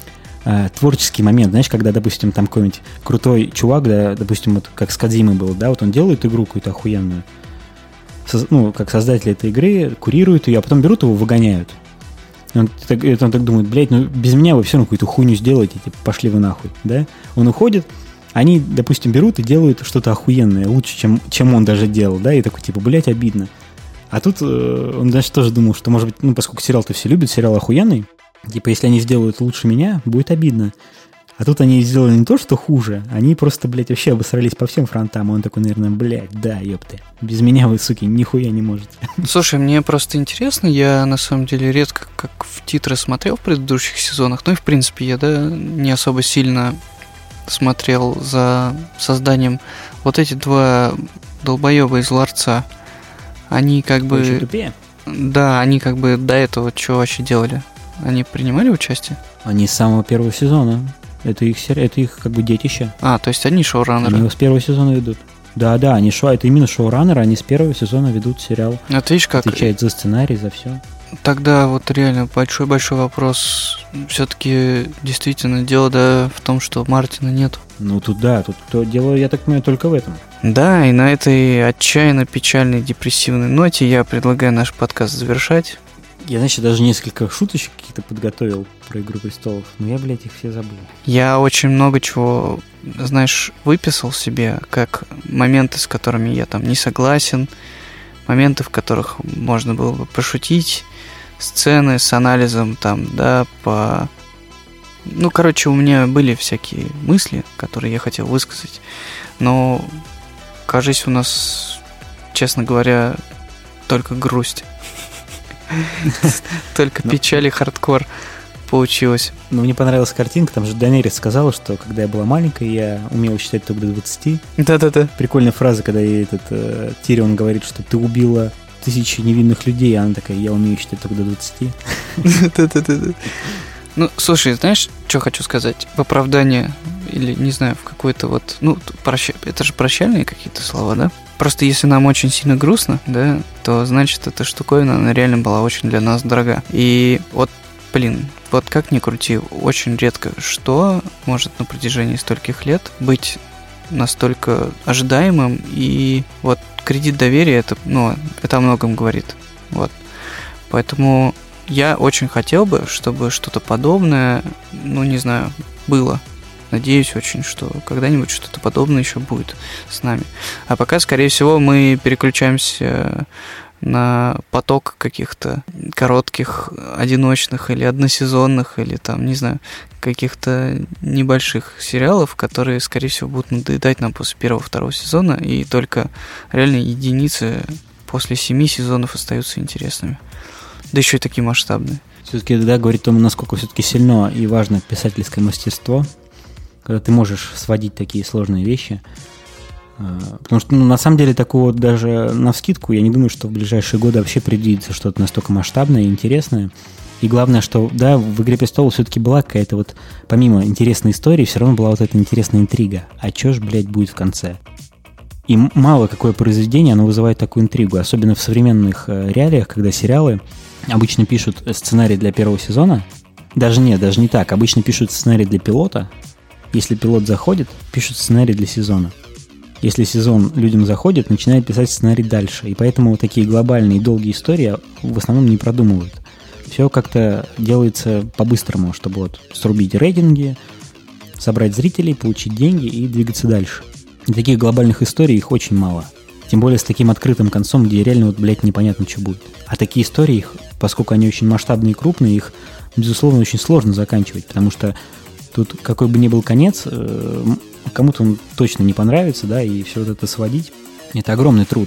э, творческий момент, знаешь, когда, допустим, там какой-нибудь крутой чувак, да, допустим, вот как с Кодзимой был, да, вот он делает игру какую-то охуенную, Со, ну, как создатель этой игры, курирует ее, а потом берут его, выгоняют. И он, так, он так думает, блядь, ну без меня вы все равно какую-то хуйню сделаете, типа, пошли вы нахуй, да? Он уходит, они, допустим, берут и делают что-то охуенное, лучше, чем, чем он даже делал, да, и такой, типа, блядь, обидно. А тут э, он, значит, тоже думал, что, может быть, ну, поскольку сериал-то все любят, сериал охуенный, типа, если они сделают лучше меня, будет обидно. А тут они сделали не то, что хуже, они просто, блядь, вообще обосрались по всем фронтам. И он такой, наверное, блядь, да, ёпты. Без меня вы, суки, нихуя не можете. Слушай, мне просто интересно, я на самом деле редко как в титры смотрел в предыдущих сезонах, ну и в принципе я, да, не особо сильно смотрел за созданием. Вот эти два долбоеба из ларца, они как бы... Очень тупее? Да, они как бы до этого что вообще делали? Они принимали участие? Они с самого первого сезона. Это их, это их как бы детище. А, то есть они шоураннеры? Они его с первого сезона ведут. Да, да, они шоу, это именно шоураннеры, они с первого сезона ведут сериал. А ты видишь, как... Отвечает за сценарий, за все. Тогда вот реально большой-большой вопрос. Все-таки действительно дело, да, в том, что Мартина нет. Ну тут да, тут то дело, я так понимаю, только в этом. Да, и на этой отчаянно печальной, депрессивной ноте я предлагаю наш подкаст завершать. Я, значит, даже несколько шуточек каких-то подготовил про «Игру престолов, но я, блядь, их все забыл. Я очень много чего знаешь, выписал себе как моменты, с которыми я там не согласен, моменты, в которых можно было бы пошутить, сцены с анализом там, да, по... Ну, короче, у меня были всякие мысли, которые я хотел высказать, но, кажется, у нас, честно говоря, только грусть. Только печаль и хардкор получилось. Ну, мне понравилась картинка, там же Данерис сказала, что когда я была маленькая, я умела считать только до двадцати. Да-да-да. Прикольная фраза, когда ей этот э, Тирион говорит, что ты убила тысячи невинных людей, а она такая, я умею считать только до двадцати. Да-да-да. Ну, слушай, знаешь, что хочу сказать? В оправдание или, не знаю, в какой-то вот... Ну, прощ... это же прощальные какие-то слова, да? Просто если нам очень сильно грустно, да, то значит, эта штуковина, она реально была очень для нас дорога. И вот, блин, вот как ни крути, очень редко что может на протяжении стольких лет быть настолько ожидаемым. И вот кредит доверия, это, ну, это о многом говорит. Вот. Поэтому... Я очень хотел бы, чтобы что-то подобное, ну, не знаю, было. Надеюсь очень, что когда-нибудь что-то подобное еще будет с нами. А пока, скорее всего, мы переключаемся на поток каких-то коротких, одиночных или односезонных, или там, не знаю, каких-то небольших сериалов, которые, скорее всего, будут надоедать нам после первого-второго сезона, и только реально единицы после семи сезонов остаются интересными. Да еще и такие масштабные. Все-таки, да, говорит о том, насколько все-таки сильно и важно писательское мастерство, когда ты можешь сводить такие сложные вещи. Потому что, ну, на самом деле, такого даже навскидку, я не думаю, что в ближайшие годы вообще предвидится что-то настолько масштабное и интересное. И главное, что, да, в «Игре престолов» все-таки была какая-то вот, помимо интересной истории, все равно была вот эта интересная интрига. А чё ж, блядь, будет в конце? И мало какое произведение, оно вызывает такую интригу, особенно в современных реалиях, когда сериалы обычно пишут сценарий для первого сезона. Даже нет, даже не так. Обычно пишут сценарий для пилота. Если пилот заходит, пишут сценарий для сезона. Если сезон людям заходит, начинают писать сценарий дальше. И поэтому вот такие глобальные и долгие истории в основном не продумывают. Все как-то делается по-быстрому, чтобы вот срубить рейтинги, собрать зрителей, получить деньги и двигаться дальше. И таких глобальных историй их очень мало. Тем более с таким открытым концом, где реально вот, блядь, непонятно, что будет. А такие истории, их, поскольку они очень масштабные и крупные, их, безусловно, очень сложно заканчивать, потому что тут какой бы ни был конец, кому-то он точно не понравится, да, и все вот это сводить, это огромный труд.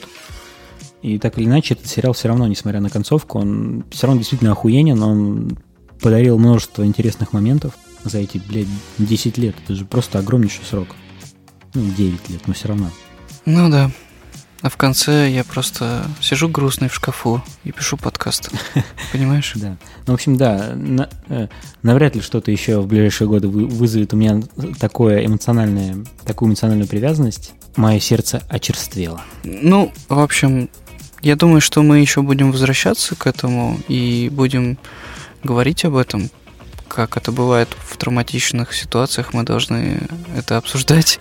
И так или иначе, этот сериал все равно, несмотря на концовку, он все равно действительно охуенен, он подарил множество интересных моментов за эти, блядь, десять лет. Это же просто огромнейший срок. Ну, девять лет, но все равно. Ну да. А в конце я просто сижу грустный в шкафу и пишу подкаст. Понимаешь? Да. Ну, в общем, да, на, э, навряд ли что-то еще в ближайшие годы вы, вызовет у меня такое эмоциональное, такую эмоциональную привязанность. Мое сердце очерствело. Ну, в общем, я думаю, что мы еще будем возвращаться к этому и будем говорить об этом. Как это бывает в травматичных ситуациях, мы должны это обсуждать.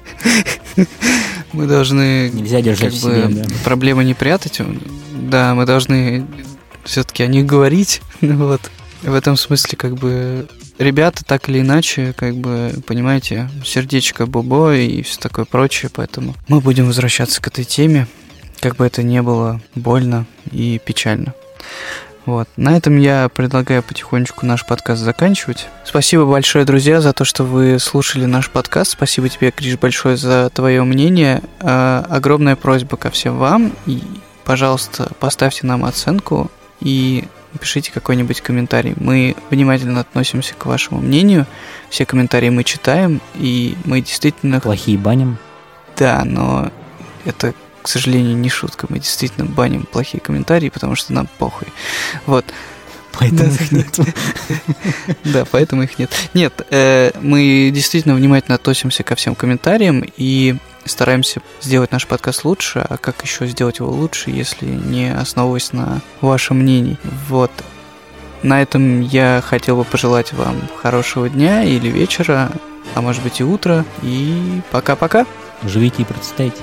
Мы должны... Нельзя держать в себе, да. Проблемы не прятать. Да, мы должны все-таки о них говорить. Вот. В этом смысле, как бы, ребята так или иначе, как бы, понимаете, сердечко Бобо и все такое прочее, поэтому мы будем возвращаться к этой теме, как бы это ни было больно и печально. Вот. На этом я предлагаю потихонечку наш подкаст заканчивать. Спасибо большое, друзья, за то, что вы слушали наш подкаст. Спасибо тебе, Криш, большое за твое мнение. Э, огромная просьба ко всем вам. И, пожалуйста, поставьте нам оценку и напишите какой-нибудь комментарий. Мы внимательно относимся к вашему мнению. Все комментарии мы читаем, и мы действительно... Плохие баним. Да, но это... К сожалению, не шутка. Мы действительно баним плохие комментарии, потому что нам похуй. Вот. Поэтому их нет. Да, поэтому их нет. Нет, мы действительно внимательно относимся ко всем комментариям и стараемся сделать наш подкаст лучше. А как еще сделать его лучше, если не основываясь на вашем мнении? Вот. На этом я хотел бы пожелать вам хорошего дня или вечера, а может быть и утра. И пока-пока. Живите и процветайте.